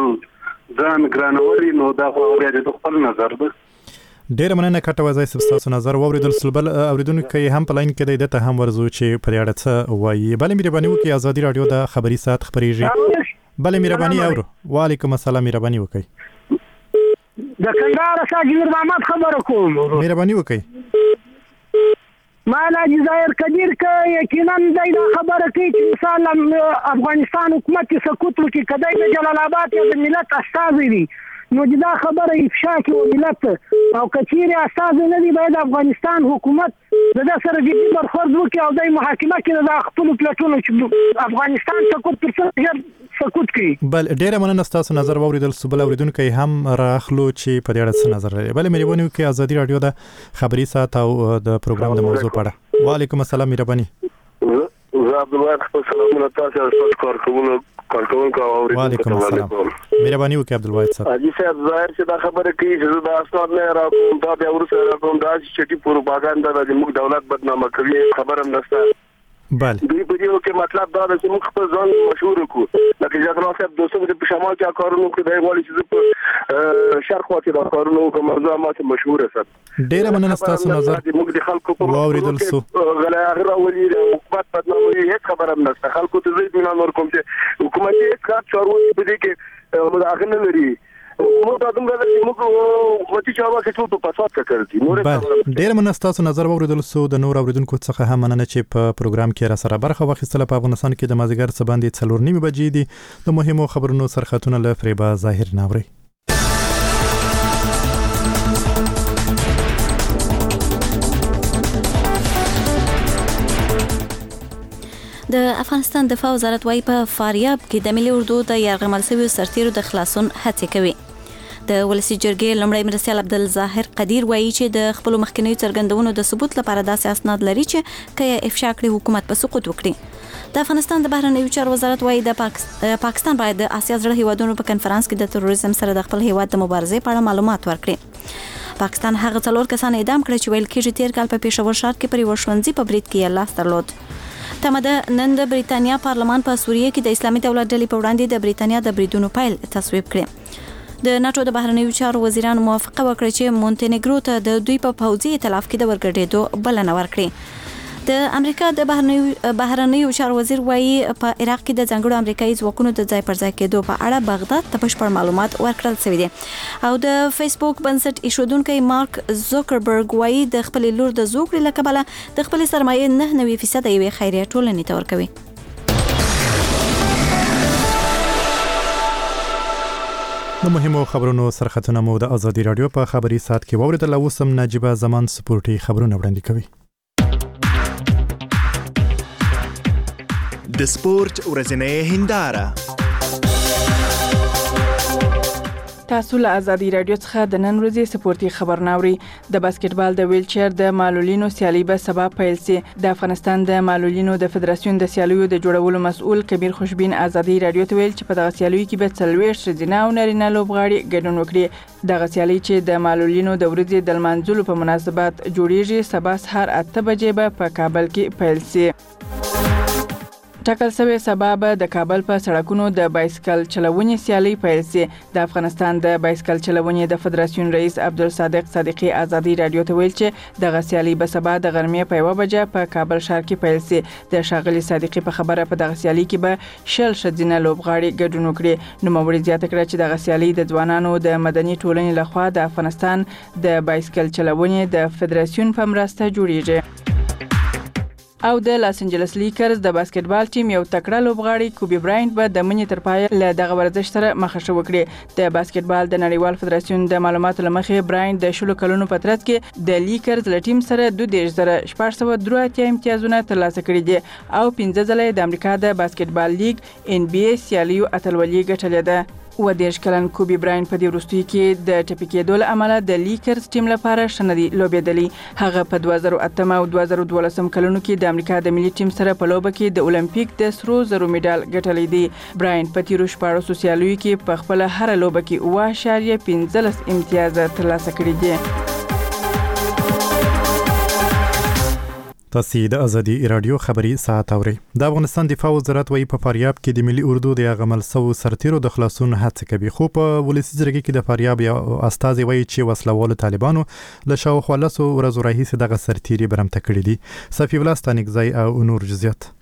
ځان ګرانولي نو دا خو بیا د خپل نظر ده. ډیر مننه کټوازای صاحب. تاسو نظر واوریدل. سلبل اوریدونکو هم په لاین کې د ته هم ورزو چې په اړه څه وایي. بل مهرباني وکړئ. ازادي رادیو د خبري ساعت خبريږي. بل مهرباني اورو. وعلیکم السلام. مهرباني وکړئ. د کندهار څخه ګیر محمد خبرو کوم. مهرباني وکړئ. مالا جزایر قدیر که یقینا دای دا خبره کوي چې مثلا افغانستان حکومت کې سقوط وکړي کدی د جلال آباد یا د ملت استازي دي نو دا خبره افشا کې ملت او کچیر استازي نه دي باید افغانستان حکومت د سره جدي برخورد وکړي او د محاکمه کې د خپل پلاتونو چې افغانستان سقوط تر څو سقوط کوي. بل ډیره مننه تاسو نظر واوریدل سبل اوریدونکو هم راخلو چې په دې اړه څه نظر لري. بل مهرباني وکړئ ازادي رادیو د خبري سات او د پروګرام د موضوع په اړه. وعلیکم السلام مهرباني. زه عبدالوهاب خپل سلامونه تاسو او کارکونکو کارکونکو اوریدونکو. وعلیکم السلام. مهرباني وکړئ عبدالوهاب صاحب. حاجی صاحب ظاهر چې دا خبره کوي چې دا اسناد نه راکوم دا بیا ورسره راکوم دا چې چټي پروپاګاندا د موږ دولت بدنامه کوي خبره هم نشته. بله دوی په دې کې مطلب دا دی چې موږ خپل ځان مشهور کړو لکه جګړه صاحب دوستو په شمال کې کارونه کوي دا غواړي چې په شرق کې دا کارونه کوي موضوع ماته مشهور است. ډیره مننه تاسو نظر موږ د خلکو په واوریدل سو غلا غره ولې حکومت بدنامي هیڅ خبره هم نشته. خلکو ته زید نه نور کوم چې حکومت یې کار چارواکي په دې کې مداخله لري. موږ دا دومره چې موږ وتی چا واکه ټول په فساد کې کوي. نور ډیر مننه تاسو نظر واوریدل سو د نور اوریدونکو څخه هم مننه چې په پروګرام کې را سره برخه واخیستله. په افغانستان کې د مازیګر څخه باندې څلور نیمه بجې دي. د مهمو خبرونو سرخطونه له فریبا ظاهر ناوري. د افغانستان دفاع وزارت وايي په فاریاب کې د ملي اردو د یرغمل شویو سرتیرو د خلاصون هڅې کوي. د ولسی جرګې لمړی مرستیال عبدالظاهر قدیر وایي چې د خپل مخکنی څرګندونو د ثبوت لپاره داسې اسناد لري چې کله افشا کړي حکومت په سقوط وکړي. د افغانستان د بهرنیو چارو وزارت وايي د پاکستان باید د آسیا زړه هیوادونو په کنفرانس کې د تروریزم سره د خپل هیواد د مبارزې په اړه معلومات ورکړي. پاکستان هغه څلور کسان اعدام کړي چې ویل کېږي تیر کال په پېښور ښار کې پر یو ښوونځي په برید کې لاس درلود. تمه نن د بریتانیا پارلمان په سوریه کې د اسلامي دولت ډلې په وړاندې د بریتانیا د بریدونو پیل تصویب کړي. د ناتو د بهرنیو چارو وزیرانو موافقه وکړه چې مونټینګرو ته د دوی په پوځي ائتلاف کې د ورګډېدو بلنه ورکړي. د امریکا د بهرنیو بهرنیو چارو وزیر وایي په عراق کې د ځانګړو امریکایي ځواکونو د ځای پر ځای کېدو په اړه بغداد ته بشپړ معلومات ورکړل شوي دي. او د فیسبوک بنسټ ایښودونکی مارک زوکربرګ وایي د خپل لور د زوکړې له کبله د خپل سرمایې نه نوي فیصد یوې خیریه ټولنې ته ورکوي. د مهمو خبرونو سرخطونه مو د ازادي رادیو په خبري سات کې واوریدل. اوس هم نجيبه زمان سپورتي خبرونه وړاندې کوي. د سپورت ورځنۍ هنداره. تاسو له ازادي رادیو څخه د نن ورځې سپورتي خبرونه اورئ. د باسکټبال د ویلچر د معلولینو سیالي به سبا پیل شي. د افغانستان د معلولینو د فدراسیون د سیالیو د جوړولو مسؤل کبیر خوشبین ازادي رادیو ته ویل چې په دغه سیالیو کې به څلوېښت ښځینه او نارینه لوبغاړي ګډون وکړي. دغه سیالي چې د معلولینو د ورځې د لمانځلو په مناسبت جوړیږي سبا سهار اته بجې به په کابل کې پیل شي. ټاکل شوی سبا به د کابل په سړکونو د بایسکل چلونې سیالي پیل شي. د افغانستان د بایسکل چلونې د فدراسیون رئیس عبدالصادق صادقي ازادي رادیو ته ویل چې دغه سیالي به سبا د غرمې په یوه بجه په کابل ښار کې پیل شي. د ښاغلي صادقي په خبره په دغه سیالي کې به شل ښځینه لوبغاړي ګډون وکړي. نوموړي زیاته کړه چې دغه سیالي د ځوانانو د مدني ټولنې لخوا د افغانستان د بایسکل چلونې د فدراسیون په مرسته جوړیږي. او د لاس انجلس لیکرز د باسکټبال ټیم یو تکړه لوبغاړي کوبي براینټ به د منې تر پایه له دغه ورزش سره مخه شو وکړي. د باسکټبال د نړیوال فدراسیون د معلوماتو لمخې براینټ د شلو کلونو په ترڅ کې د لیکرز له ټیم سره دوه دېرش زره شپږ سوه درې اتیا امتیازونه ترلاسه کړي دي او پنځه ځله د امریکا د باسکټبال لیګ ان بي اي سیالیو اتلولي ګټلې ده. و دیش کلن کوبي براین په دې وروستیو کې د ټپي کېدو له امله د لیکرز ټیم لپاره ښه نه دی لوبېدلی. هغه په دوه زره اتم او دوه زره دولسم کلونو کې د امریکا د ملي ټیم سره په لوبه کې د اولمپیک د سرو زرو میډال ګټلی دی. براین په تیرو شپاړسو سیالیو کې په خپله هره لوبه کې اوه اعشاریه پنځلس امتیازه ترلاسه کړي دي. تاسو د ازادي رادیو خبري ساعت اوري. د افغانستان دفاع وزارت وايي په فاریاب کې د ملي اردو د غمل سو سرتیرو د خلاصون هڅه کوي. خو په ولسی جرګې کې د فاریاب یو استاد وایي چې وسلوال طالبانو له شاوخوا لسو ورځو راهیسې دغه سرتیري برمته کړي دي. صفي الله ستانکزی او نور جزئیات.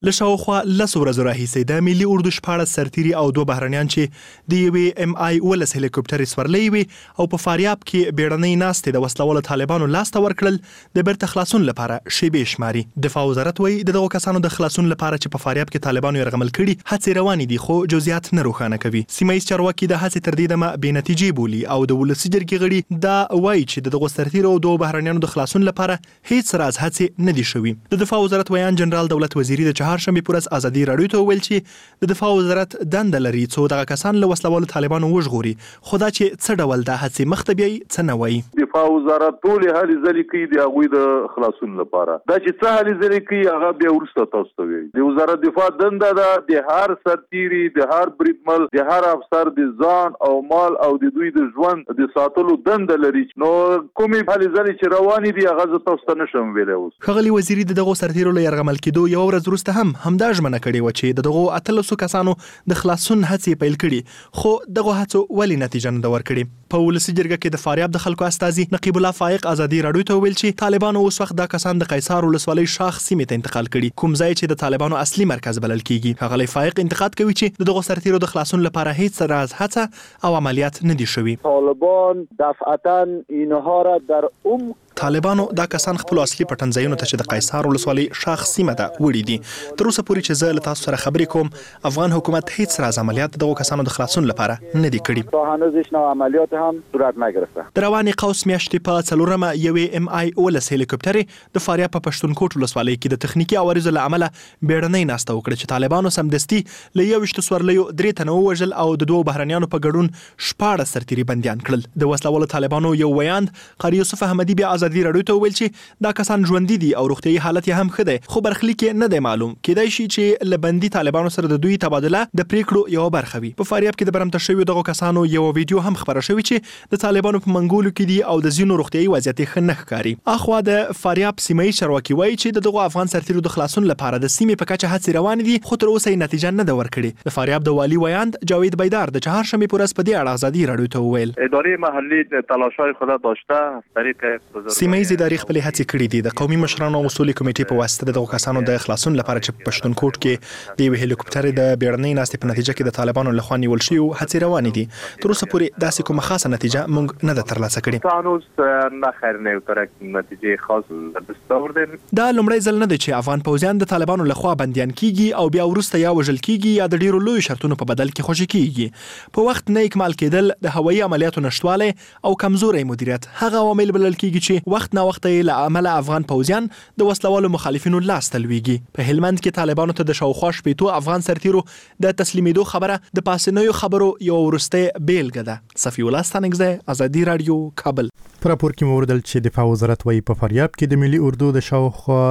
له شاوخوا لس ورځو راهیسې د ملي اردو شپاړس سرتیري او دوه بهرنیان چې د یوې ام آی ولس هلیکوپټر سورلۍ وي او په فاریاب کې بیړنۍ ناستې د وسلوالو طالبانو لاسته ورکړل د بیرته خلاصون لپاره شیبې شماري. دفاع وزارت وایي د دغو کسانو د خلاصون لپاره چې په فاریاب کې طالبانو یرغمل کړي هڅې روانې دي خو جزئیات نه روښانه کوي. سیمه ییز چارواکي د هڅې تر دې دمه بې نتیجې بولي او د ولسي جرګې غړي دا وایي چې د دغو سرتیرو او دوه بهرنیانو د خلاصون لپاره هیڅ راز هڅې نه دي شوي. د دفاع وزارت ویان جنرال دولت وزیری د چهارشنبې پر ورځ ازادي راډیو ته وویل چې د دفاع وزارت دنده لري څو دغه کسان له وسلوالو طالبانو وژغوري خو دا چې څه ډول دا هڅې مخته بیایي څه نه وایي. دفاع وزارت ټولې هلې ځلې کوي د هغوی د خلاصون لپاره. دا چې څه هلې ځلې کوي هغه بیا وروسته تاسو ته وایي. د وزارت دفاع دنده ده د هر سرتیري د هر بریدمل د هر افسر د ځان او مال او د دوی د ژوند د ساتلو دنده لري. نو کومې هلې ځلې چې روانې دي هغه زه تاسو ته نشم ویلی. اوس ښاغلي وزیري د دغو سرتیرو له یرغمل کېدو یوه ورځ وروسته هم همدا ژمنه کړې وه چې د دغو اتلسو کسانو د خلاصون هڅې پیل کړي خو دغو هڅو ولې نتیجه نه ده ورکړې. په ولسي جرګه کې د فاریاب د خلکو استازي نقیب الله فایق ازادي راډیو ته وویل چې طالبانو اوس وخت دا کسان د قیصار ولسوالۍ شاخ سیمې ته انتقال کړي کوم ځای چې د طالبانو اصلي مرکز بلل کیږي. ښاغلی فایق انتقاد کوي چې د دغو سرتیرو د خلاصون لپاره هیڅ راز هڅه او عملیات نه دي شوي. طالبان دفعتا اینها را در عمق طالبانو دا کسان خپل اصلي پټنځایونو ته چې د قیصار ولسوالۍ شاخ سیمه ته وړي دي. تر اوسه پورې چې زه له تاسو سره خبرې کوم افغان حکومت هیڅ راز عملیات دغو کسانو د خلاصون لپاره نه دي کړي. تا هنوز هیچ نوع عملیات هم صورت نگرفته. د روانې قوس میاشتې په څلورمه یوې ام آی ولس هلیکوپټرې د فاریاب په پښتونکوټ ولسوالۍ کې د تخنیکي عوارضو له امله بیړنۍ ناسته وکړه چې طالبانو سمدستي له یوویشتو سورلیو درې تنه ووژل او د دوو بهرنیانو په ګډون شپاړس سرتیري بندیان کړل. د وسلوالو طالبانو یو ویاند قاری یوسف احمدي بیا ازادي راډیو ته وویل چې دا کسان ژوندي دي او روغتیايي حالت یې هم ښه دی خو برخلیک یې نه دی معلوم. کیدای شي چې له بندي طالبانو سره د دوی تبادله د پریکړو یوه برخه وي. په فاریاب کې د برمته شویو دغو کسانو یوه ویډیو هم خپره شوې چې د طالبانو په منګولو کې دي او د ځینو روغتیايي وضعیت یې ښه نه ښکاري. اخوا د فاریاب سیمه ییز چارواکي وایي چې د دغو افغان سرتیرو د خلاصون لپاره د سیمې په کچه هڅې روانې دي خو تر اوسه یې نتیجه نه ده ورکړې. د فاریاب د والي ویاند جاوید بیدار د چهارشنبې په ورځ په دې اړه ازادي راډیو ته وویل ادارې محلي تلاش‌های خود داشته از طریق سیمه ییز ادارې خپلې هڅې کړې دي. د قومي مشرانو او اصولي کمیټې په واسطه دغو کسانو د خلاصون لپاره چې په پښتونکوټ کې د یوې هلیکوپټرې د بیړنۍ ناستې په نتیجه کې د طالبانو لخوا نیول شوي هڅې روانې دي. تر اوسه پورې داسې کومه خاصه نتیجه موږ نه ده ترلاسه کړې. هنوز نه خیر نه تر نتیجه خاص دست آوردیم. دا لومړی ځل نه دی چې افغان پوځیان د طالبانو لخوا بندیان کیږي او بیا وروسته یا وژل کیږي یا د ډیرو لوی شرطونو په بدل کې خوشي کیږي. په وخت نه اکمال کېدل د هوایي عملیاتو نشټوالی او کمزوري مدیریت هغه عوامل بلل کیږي چې وخت نه وخت یې له امله افغان پوځیان د وسلوالو مخالفینو لاس ته لویږي. په هلمند کې طالبانو ته د شاوخوا شپېتو افغان سرتیرو د تسلیمېدو خبره د پاسنیو خبرو یو وروستۍ بیلګه ده. صفي الله ستانکزی ازادي راډیو کابل. په راپور کې موردل چې دفاع وزارت وایي په فاریاب کې د ملي اردو د شاوخوا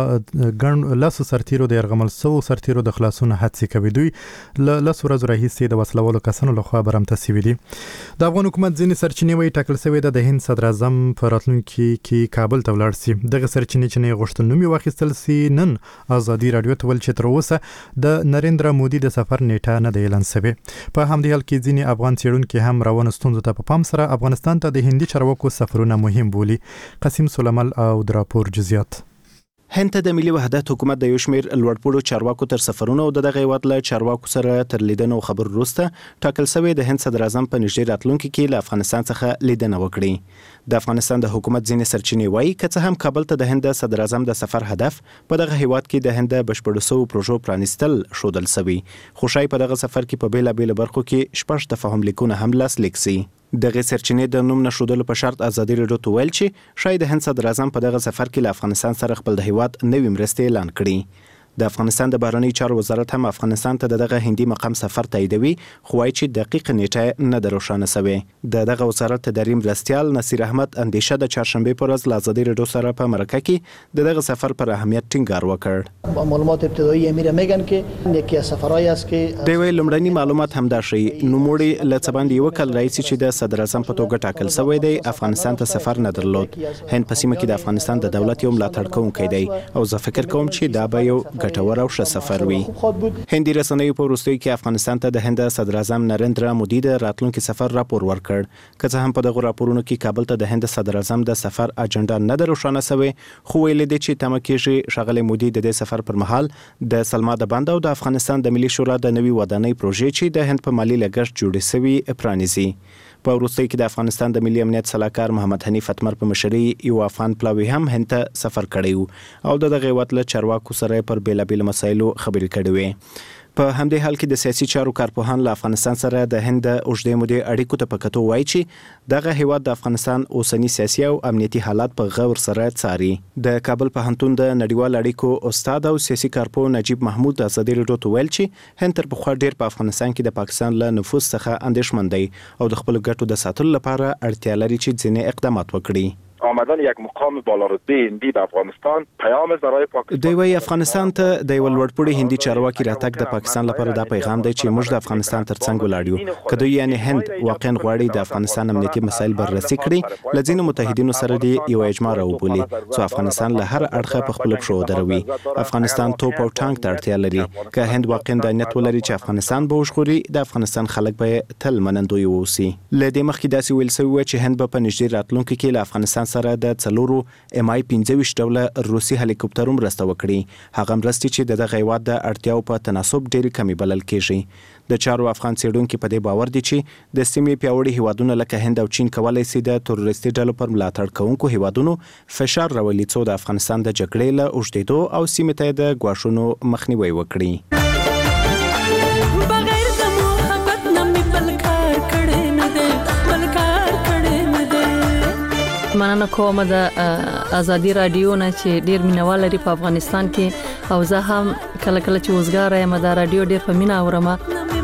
ګڼ لسو سرتیرو د یرغمل سوو سرتیرو د خلاصون هڅې کوي. دوی له لسو ورځو راهیسې د وسلوالو کسانو لخوا برمته سوي دي. د افغان حکومت ځینې سرچینې وایي ټاکل سوې ده د هند صدر اعظم په راتلونکي کې کابل ته ولاړ سي. دغه سرچینې چې نه غوښتل نوم یې واخیستل سي نن ازادي راډیو ته ویل چې تر اوسه د نریندرا مودي د سفر نیټه نه ده اعلان شوې. په همدې حال کې ځینې افغان څېړونکي هم روانو ستونزو ته په پام سره افغانستان ته د هندي چارواکو سفرونه مهم بولي. قاسم سلیمل او د راپور جزئیات. هند ته د ملي وحدت حکومت د یو شمېر لوړپوړو چارواکو تر سفرونو او د دغه هیواد له چارواکو سره تر لیدنو خبر وروسته ټاکل شوی د هند صدر اعظم په نږدې راتلونکي کې له افغانستان څخه لیدنه وکړي. د افغانستان د حکومت ځینې سرچینې وایي که څه هم کابل ته د هند صدر اعظم د سفر هدف په دغه هیواد کې د هند بشپړو سوو پروژو پرانیستل ښودل شوي خو شاید په دغه سفر کې په بیلابیلو برخو کې شپږ تفاهم لیکونه هم لاسلیک سي. دغه سرچینې د نوم نښودلو په شرط ازادي راډیو ته ویل چې شاید د هند صدر اعظم په دغه سفر کې له افغانستان سره خپل د هیواد نوې مرستې اعلان کړي. د افغانستان د بهرنی چارو وزارت هم افغانستان ته دغه هندي مقام سفر تاییدوي خو وايي چې دقیق نیټه نه ده روښانه شوې. د دغه وزارت تداري مرستیال نصیر احمد اندیشه د چهارشنبې په ورځ له ازادي راډیو سره په مرکه کې د دغه سفر پر اهمیت ټینګار وکړ. معلومات ابتدایی امیر میگن که یکی از سفرهای است که د ویل لمړني معلومات هم دا شي نوموړي له څباندې یو کال راځي چې د صدر اعظم په توګه ټاکل شوی دی افغانستان ته سفر نه درلود. هند په سیمه کې د افغانستان د دولت یو ملاتړ کوونکی دی او زه فکر کوم چې دا به یو ګټور او ښه سفر وي. هندي رسنیو په وروستیو کې افغانستان ته د هند صدر اعظم نریندرا مودي د راتلونکي سفر راپور ورکړ. که څه هم په دغه راپورونو کې کابل ته د هند صدر اعظم د سفر اجنډا نه ده روښانه شوې، خو ویل دي چې تمه کېږي ښاغلی مودي د دې سفر پر مهال د سلما د بند او د افغانستان د ملي شورا د نوي ودانۍ پروژې چې د هند په مالي لګښت جوړې شوي پرانیزي. په وروستیو کې د افغانستان د ملي امنیت صلاحکار محمد حنیف اتمر په مشرۍ یو افغان پلاوی هم هند ته سفر کړی او د دغه هیواد له چارواکو سره پر بیلابیل مسایلو خبرې کړې وې. په همدې حال کې د سیاسي چارو کارپوهان له افغانستان سره د هند د اوږدې مودې اړیکو ته په کتو وایي چې دغه هیواد د افغانستان اوسنی سیاسي او امنیتي حالات په غور سره څاري. د کابل پوهنتون د نړیوال اړیکو استاد او سیاسي کارپوه نجیب محمود ازادي راډیو ته ویل چې هند تر پخوا ډیر په افغانستان کې د پاکستان له نفوذ څخه اندېښمن دی او د خپل ګټو د ساتلو لپاره اړتیا لري چې ځینې اقدامات وکړي. آمدن یک مقام بالارتبه هندی به افغانستان پیام برای پاکستان دی وی افغانستان ته د یو لوړپوړي هندي چارواکي راتګ د پاکستان لپاره دا پیغام دی چې موږ د افغانستان ترڅنګ ولاړ یو. کله یعنی هند واقعا غواړي د افغانستان امنیتي مسایل بررسي کړي، لځینو متحدینو سره دی یو اجماع راوبولي چې افغانستان له هر اړخه په خپل پښو دروي. افغانستان توپ او ټانک ته اړتیا لري. که هند واقعا د نیت ولري چې افغانستان به وژغوري، د افغانستان خلک به تل منندوی اوسي. لدې مخکې داسې ویل شوی چې هند به په نږدې راتلونکي کې له افغانستان سره د څلورو ام آی پنځه ویشت ډوله روسي هلیکوپټرو مرسته وکړي. هغه مرستې چې د دغه هیواد د اړتیاو په تناسب ډېرې کمې بلل کېږي. د چارو افغان څېړونکي په دې باور دي چې د سیمې پیاوړي هیوادونه لکه هند او چین کولی شي د تروریستي ډلو پر ملاتړ کوونکو هیوادونو فشار راولي څو د افغانستان د جګړې له اوږدېدو او سیمې ته د ګواښونو مخنیوی وکړي. مننه کوم د ازادي رادیو نه چې ډیر مینوال لري په افغانستان کې، او زه هم کله کله چې وزګار یم د رادیو ډیر په مینا اورم.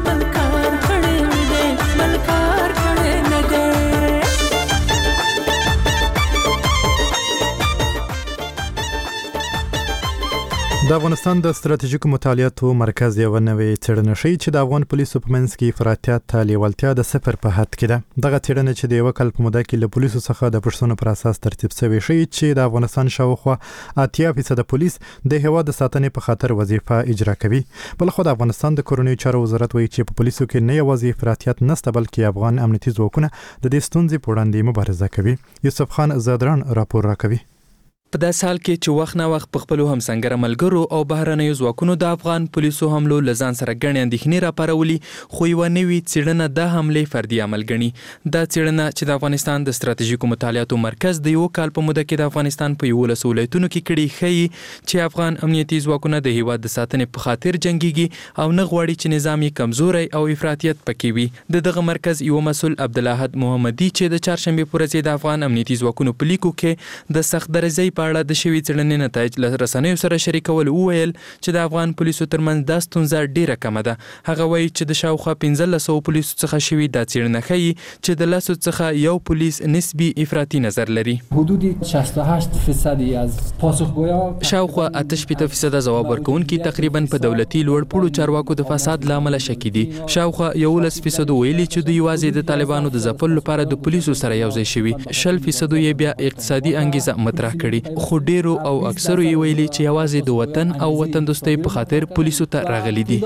د افغانستان د ستراتیژیکو مطالعاتو مرکز یو نوې څېړنه ښیي چې د افغان پولیسو په منځ کې افراطیت ته لیوالتیا د صفر په حد کې ده. دغه څېړنه چې د یو کال په موده کې له پولیسو څخه د پوښتنو پر اساس ترتیب شوې ښیي چې د افغانستان شاوخوا اتیا فیصد پولیس د هیواد د ساتنې په خاطر وظیفه اجرا کوي. بلخو د افغانستان د کورنیو چارو وزارت وایي چې په پولیسو کې نه یوازې افراطیت نشته بلکې افغان امنیتي ځواکونه د دې ستونزې په وړاندې مبارزه کوي. یوسف خان زادران راپور راکوي. په داسې حال کې چې وخت نه وخت په خپلو همسنګره ملګرو او بهرنیو ځواکونو د افغان پولیسو حملو له ځان سره ګڼې اندېښنې راپارولي، خو یوه نوې څېړنه د حملې فردي عمل ګڼي. دا څېړنه چې د افغانستان د ستراتیژیکو مطالعاتو مرکز د یو کال په موده کې د افغانستان په یولسو ولایتونو کې کړې ښیي چې افغان امنیتي ځواکونه د هیواد د ساتنې په خاطر جنګیږي او نه غواړي چې نظام یې کمزوری او افراطیت پکې وي. د دغه مرکز یو مسؤل عبدالاحد محمدي چې د چهارشنبې په ورځ د افغان امنیتي ځواکونو په لیکو کې د سخت درزۍ په اړه د شوي څېړنې نتایج له رسنیو سره شریکول وویل چې د افغان پولیسو ترمنځ دا ستونزه ډیره کمه ده. هغه وایي چې د شاوخوا پنځلس سوه پولیسو څخه شوي دا څېړنه ښیي چې د لسو څخه یو پولیس نسبي افراطي نظر لري. حدود شصت و هشت فیصدی از پاسخگویا شاوخوا اته شپېته فیصده ځواب ورکوونکي تقریبا په دولتي لوړپوړو چارواکو د فساد له امله شکي دي. شاوخوا یولس فیصدو ویلي چې دوی یوازې د طالبانو د ځپلو لپاره د پولیسو سره یوځای شوي. شل فیصدو یې بیا اقتصادي انګیزه مطرح کړي، خو ډیرو او اکثرو یې ویلي چې یوازې د وطن او وطن دوستۍ په خاطر پولیسو ته راغلي دي.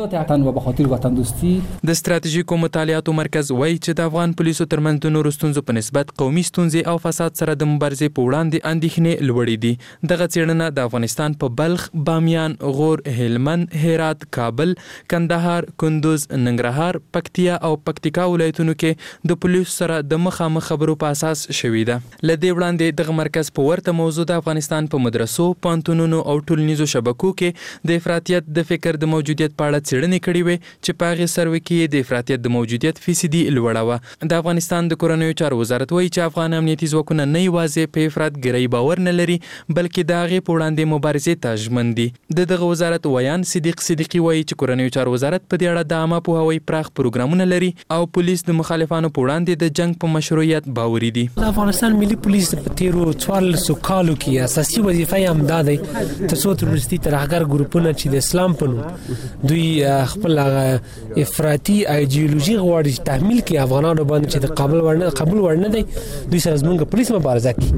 د ستراتیژیکو مطالعاتو مرکز وایي چې د افغان پولیسو ترمنځ د نورو ستونزو په نسبت قومي ستونزې او فساد سره د مبارزې په وړاندې اندېښنې لوړې دي. دغه څېړنه د افغانستان په بلخ، بامیان، غور، هلمند، هرات، کابل، کندهار، کندوز، ننګرهار، پکتیا او پکتیکا ولایتونو کې د پولیسو سره د مخامخ خبرو په اساس شوې ده. له دې وړاندې دغه مرکز په ورته موضوع د افغانستان په مدرسو، پوهنتونونو او ټولنیزو شبکو کې د افراطیت د فکر د موجودیت په اړه څېړنې کړې وې چې په هغې سروې کې د افراطیت د موجودیت فیصدي لوړه وه. د افغانستان د کورنیو چارو وزارت وایي چې افغان امنیتي ځواکونه نه یوازې په افراطګرۍ باور نه لري بلکې د هغې په وړاندې مبارزې ته ژمن دي. د دغه وزارت ویان صدیق صدیقي وایي چې کورنیو چارو وزارت په دې اړه د عامه پوهاوي پراخ پروګرامونه لري او پولیس د مخالفانو په وړاندې د جنګ په مشروعیت باوري دي. د افغانستان ملي پولیس په تیرو څوارلسو کالو کې اساسي وظیفه یې هم دا دی ترڅو تروریستي ترهګر ګروپونه چې د اسلام په نوم دوی خپل افراطي ایډیولوژي غواړي چې تحمیل کړي افغانانو باندې چې د قابل ورنه قبول ورنه دی، دوی سره زموږ پولیس مبارزه کوي.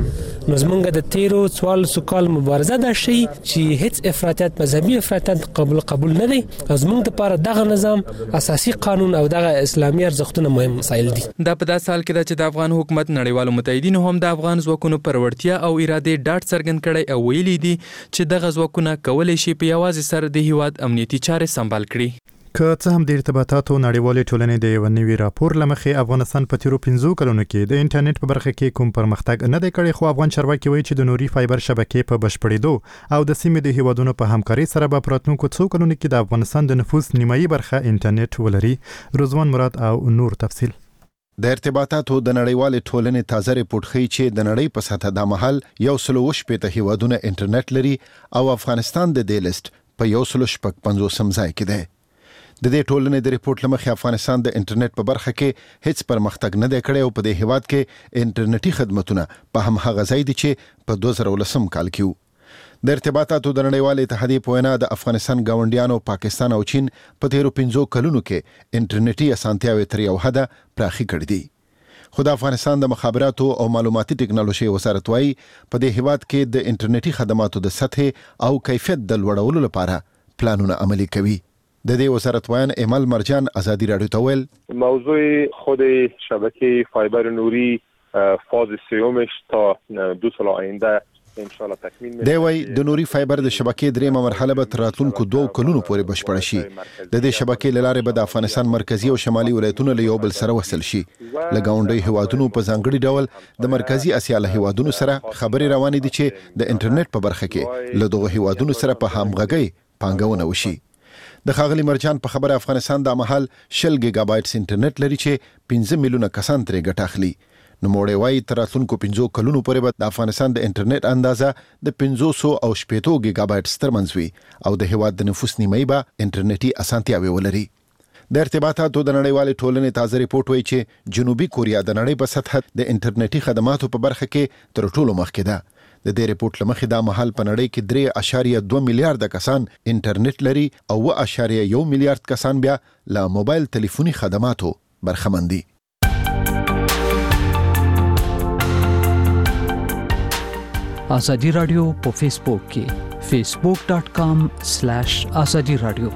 نو زمونږ د تیرو څوارلسو کال مبارزه دا شي چې هیڅ افراطیت مذهبي افراطیت قبول قبول نه دی. زمونږ لپاره دغه نظام اساسي قانون او دغه اسلامي ارزښتونه مهم مسایل دي. دا په داسې حال کې ده چې د افغان حکومت نړیوالو متحدینو هم د افغان ځواکونو پر وړتیا او ارادې ډاډ څرګند کړی او ویلي دي چې دغه ځواکونه کولی شي په یوازې سر د هیواد امنیتي چارې سمبال کړي. که څه هم د ارتباطاتو نړیوالې ټولنې د یو نوي راپور لمخې افغانستان په تیرو پنځو کلونو کې د انټرنیټ په برخه کې کوم پرمختګ نه دی کړی، خو افغان چارواکي وایي چې د نوري فایبر شبکې په بشپړېدو او د سیمې د هیوادونو په همکارۍ سره به په راتلونکو څو کلونو کې د افغانستان د نفوس نیمایي برخه انټرنیټ ولري. رضوان مراد او نور تفصیل. د ارتباطاتو د نړیوالې ټولنې تازه ریپورت ښیي چې د نړۍ په سطحه د مهال یو سل او شپږ هیوادونه انټرنیټ لري او افغانستان د دې لیست په یو سل شپږ پنځوسم ځای کې دی. د دې ټولنې د ریپورت لمخې افغانستان د انټرنیټ په برخه کې هیڅ پرمختګ نه دی کړی او په دې هیواد کې انټرنیټي خدماتونه په هماغه ځای دي چې په دوه زره ولسم کال کې وو. د ارتباطاتو د نړیوالې اتحادیې په وینا د افغانستان ګاونډیانو پاکستان او چین په تیرو پنځو کلونو کې انټرنیټي اسانتیاوې تر یو حده پراخي کړې دي. خو د افغانستان د مخابراتو او معلوماتي ټکنالوژي وزارت وايي په دې هیواد کې د انټرنیټي خدماتو د سطح او کیفیت د لوړولو لپاره پلانونه عملي کوي. د دې وزارت وایي ایمل مرجان ازادي رادیو ته ویل موضوع خود شبکه فایبر نوری فاز سیومش تا دو سال آینده ان شاء الله تکمیل میشه. دی وایي د نوري فایبر د شبکې دریمه مرحله به تر راتلونکو دوه کلونو پورې بشپړه شي. د دې شبکې له لارې به د افغانستان مرکزی او شمالي ولایتونو له یو بل سره وصل شي. له ګاونډي هیوادونو په ځانګړي ډول د مرکزی اسیا له هیوادونو سره خبرې روانې دي چې د انټرنیټ په برخه کې له دغه هیوادونو سره په همغږي پانګونه وشي. د خاغلی مرجان په خبره افغانستان د مهال شل گیگا بایټس انټرنیټ لري چې پنځه میلیونه کسان ترې ګټه اخلي. نو موړې وايي تر راتلونکو پنځو کلونو پورې به د افغانستان د انټرنیټ اندازه د پنځوسو او شپږ گیگا بایټس ترمنځ وي او د هیواد د نفوس نیمایي به انټرنیټي اسانتیاوې ولري. د ارتباطاتو د نړیوالې ټولنې تازه ریپورت وايي چې جنوبي کوریا د نړۍ په سطحه د انټرنیټي خدماتو په برخه کې تر ټولو مخکې ده. د دې ریپورت لمخې دا مهال په نړۍ کې درې اشاریه دوه میلیارډ کسان انټرنیټ لري او اوه اشاریه یو میلیارډ کسان بیا له موبایل ټلیفوني خدماتو برخمن دي. آزادی رادیو په فیسبوک کې فیسبوک ډاٹ کام سلیش آزادی رادیو.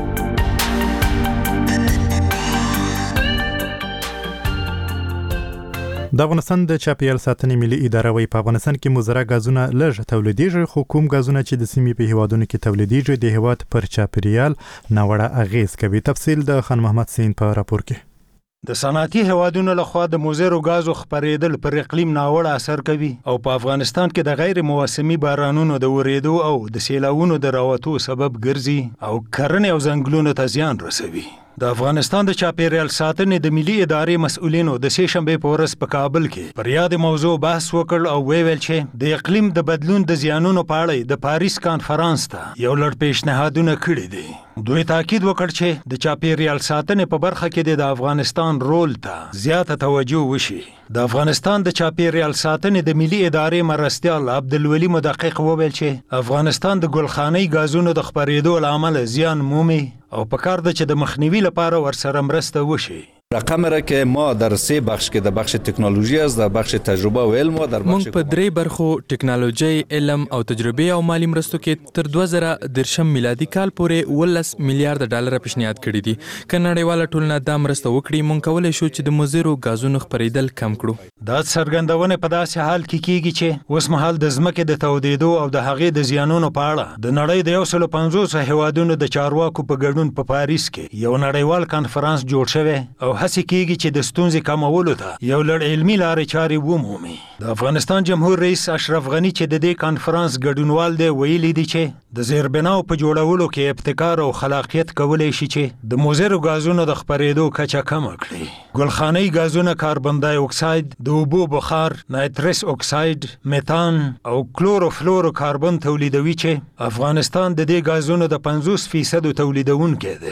د افغانستان د چاپیریال ساتنې ملي اداره وايي په افغانستان کې مضره غازونه لږ تولیدېږي، خو کوم غازونه چې د سیمې په هیوادونو کې تولیدېږي د هیواد پر چاپیریال ناوړه اغیز کوي. تفصیل د خان محمد سین په راپور کې. د صنعتي هیوادونو لخوا د مضرو غازو خپرېدل پر اقلیم ناوړه اثر کوي او په افغانستان کې د غیر موسمي بارانونو د ورېدو او د سیلاوونو د راوتو سبب ګرځي او کرنې او ځنګلونو ته زیان رسوي. د افغانستان د چاپیریال ساتنې د ملي ادارې مسؤلینو د سې شنبې په ورځ په کابل کې پر یاد موضوع بحث وکړ او ویل چې د اقلیم د بدلون د زیانونو په اړه د پاریس کانفرنس ته یو لړ پیشنهادونه کړي دي. دوی تاکید وکړ چې د چاپیریال ساتنې په برخه کې د افغانستان رول ته زیاته توجه وشي. د افغانستان د چاپیریال ساتنې د ملي ادارې مرستیال عبدالولي مدقق وویل چې افغانستان د ګلخاني غازونو د خپرېدو له امله زیان مومي او په کار ده چې د مخنیوي لپاره ورسره مرسته وشي. رقم را که ما در سه بخش که در بخش تکنولوژی است، در بخش تجربه و علم و در بخش مونږ په درې برخو ټکنالوژي، علم او تجربه او مالی مرستو کې تر دوه زره درشم میلادي کال پورې ولس میلیارډ ډالر پیشنهاد کړي دي. که نړیواله ټولنه دا مرسته وکړي مونږ کولی شو چې د مضرو غازونو خپرېدل کم کړو. دا څرګندونه په داسې حال کې کیږي چې اوس مهال د ځمکې د تودېدو او د هغې د زیانونو په اړه د نړۍ د یو سل پنځوس هیوادونو د چارواکو په ګډون په پاریس کې یو نړیوال کانفرنس جوړ شوی او هڅې کیږي چې د ستونزې کمولو ته یو لړ علمي لارې چارې ومومي. د افغانستان جمهور رئیس اشرف غنی چې د دې کانفرنس ګډونوال دی ویلي دي چې د زیربناو په جوړولو کې ابتکار او خلاقیت کولی شي چې د مضرو غازونو د خپرېدو کچه کمه کړي. ګلخاني غازونه کاربن دای اکساید، د اوبو بخار، نایترس اکساید، میتان او کلوروفلورو کاربن تولیدوي چې افغانستان د دې غازونو د پنځوس فیصد تولیدونکی دی.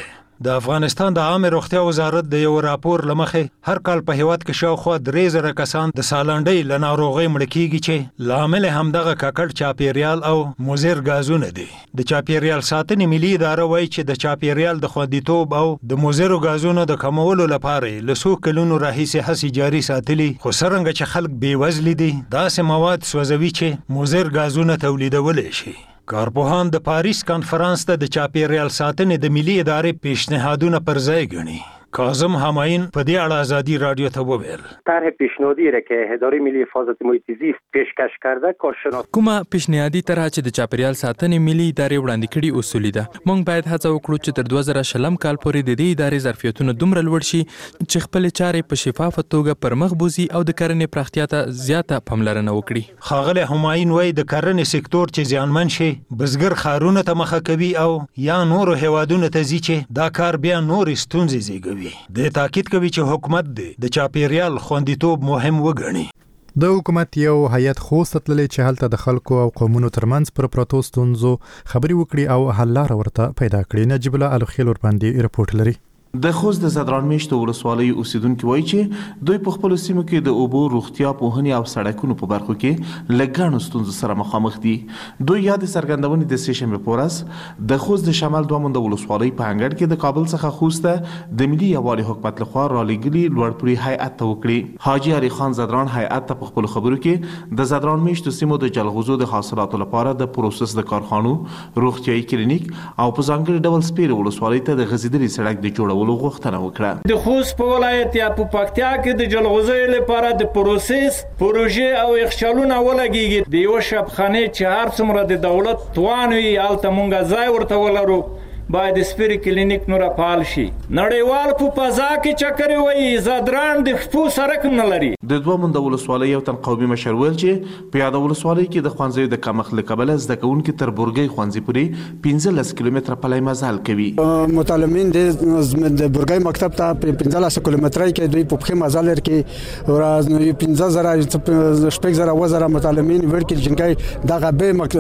د افغانستان د عامه روغتیا وزارت د یو راپور لمخې هر کال په هیواد کې شاوخوا درې زره کسان د سالنډۍ له ناروغۍ مړه کیږي چې لامل همدغه ککړ چاپیریال او مضر غازونه دي. د چاپیریال ساتنې ملي اداره وایي چې د چاپیریال د خوندیتوب او د مضر غازونو د کمولو لپاره له څو کلونو راهیسې هڅې جاري ساتلي، خو څرنګه چې خلک بېوزلي دي داسې مواد سوځوي چې مضر غازونه تولیدولی شي. کارپوهان د پاریس کانفرانس ته د چاپیریال ساتنې د ملي ادارې پیشنهادونه پر ځای ګڼي. کاظم همایون په دې اړه آزادی رادیو ته وویل طرح پیشنهادی را که اداره ملی حفاظت محیط زیست پیشکش کرده کارشناس کومه پیشنهادي طرح چې د چاپیریال ساتنې ملي ادارې وړاندې کړي اصولي ده. موږ باید هڅه وکړو چې تر دوه زره شلم کال پورې د دې ادارې ظرفیتونه دومره لوړ شي چې خپل چارې په شفافه توګه پر مخ بوزي او د کرنې پراختیا ته زیاته پاملرنه وکړي. ښاغلی همایون وایي د کرنې سکتور چې زیانمن شي بزګر ښارونو ته مخه کوي او یا نورو هیوادونو ته ځي چې دا کار بیا نورې ستونزې زیږوي. د تاکید کوي چې حکومت د چاپیریال خوندیتوب مهم وګڼي. د حکومت یو هیئت خوست تللی چې هلته د خلکو او قومونو ترمنځ پر پرتو ستونزو خبري وکړي او حل لاره ورته پیدا کړي. نجیب الله الخیل ور باندې رپورټ لري. د خوست د زدران میشتو ولسوالۍ اوسیدونکو وایي چې دوی په خپل سیمو کې د اوبو، روغتیا، پوهنې او سړکونو په برخو کې له ګڼو ستونزو سره مخامخ دي. دوی یاد څرګندونې د سې شنبې په ورځ د خوست د شمال دوه مونده ولسوالۍ په انګړ کې د کابل څخه خوست ته د ملي یووالي حکومت لخوا رالېږلي لوړپوړي هیئت ته وکړي. حاجي علي خان زدران هیئت ته په خپل خبرو کې د زدران میشتو سیمو د جلغوزو د حاصلاتو لپاره د پروسس د کارخانو، روغتیايي کلینیک او په ځانګړي ډول سپیرې ولسوالۍ ته د غځېدلي سړک د جوړولو غوښتنه وکړه. د خوست په ولایت یا په پکتیا کې د جلغوزیو لپاره د پروسس پروژې او یخچالونه ولګیږي. د یو شبخانې چې هر څومره د دولت توان وي هلته مونږ ځای ورته ولرو، باید سپیری کلینیک نور فعال شي. نړیوال په فضا کې چکرې وایي زدران د خپو سرک نه لري. د دوه مونده ولسوالۍ یو تن قومي مشر ویل چې په یاده ولسوالۍ کې د ښوونځیو د کمښت له کبله زده کوونکي تر بورګۍ ښوونځي پورې پنځلس کیلومتره پلی مزل کوي. متعلمین د بورګۍ مکتب ته په پنځلس کیلومترۍ کې دوی په پښې مزل کوي. ورځ پنځه زره شپږ زره اوه زره متعلمین ورکې جنګي دغه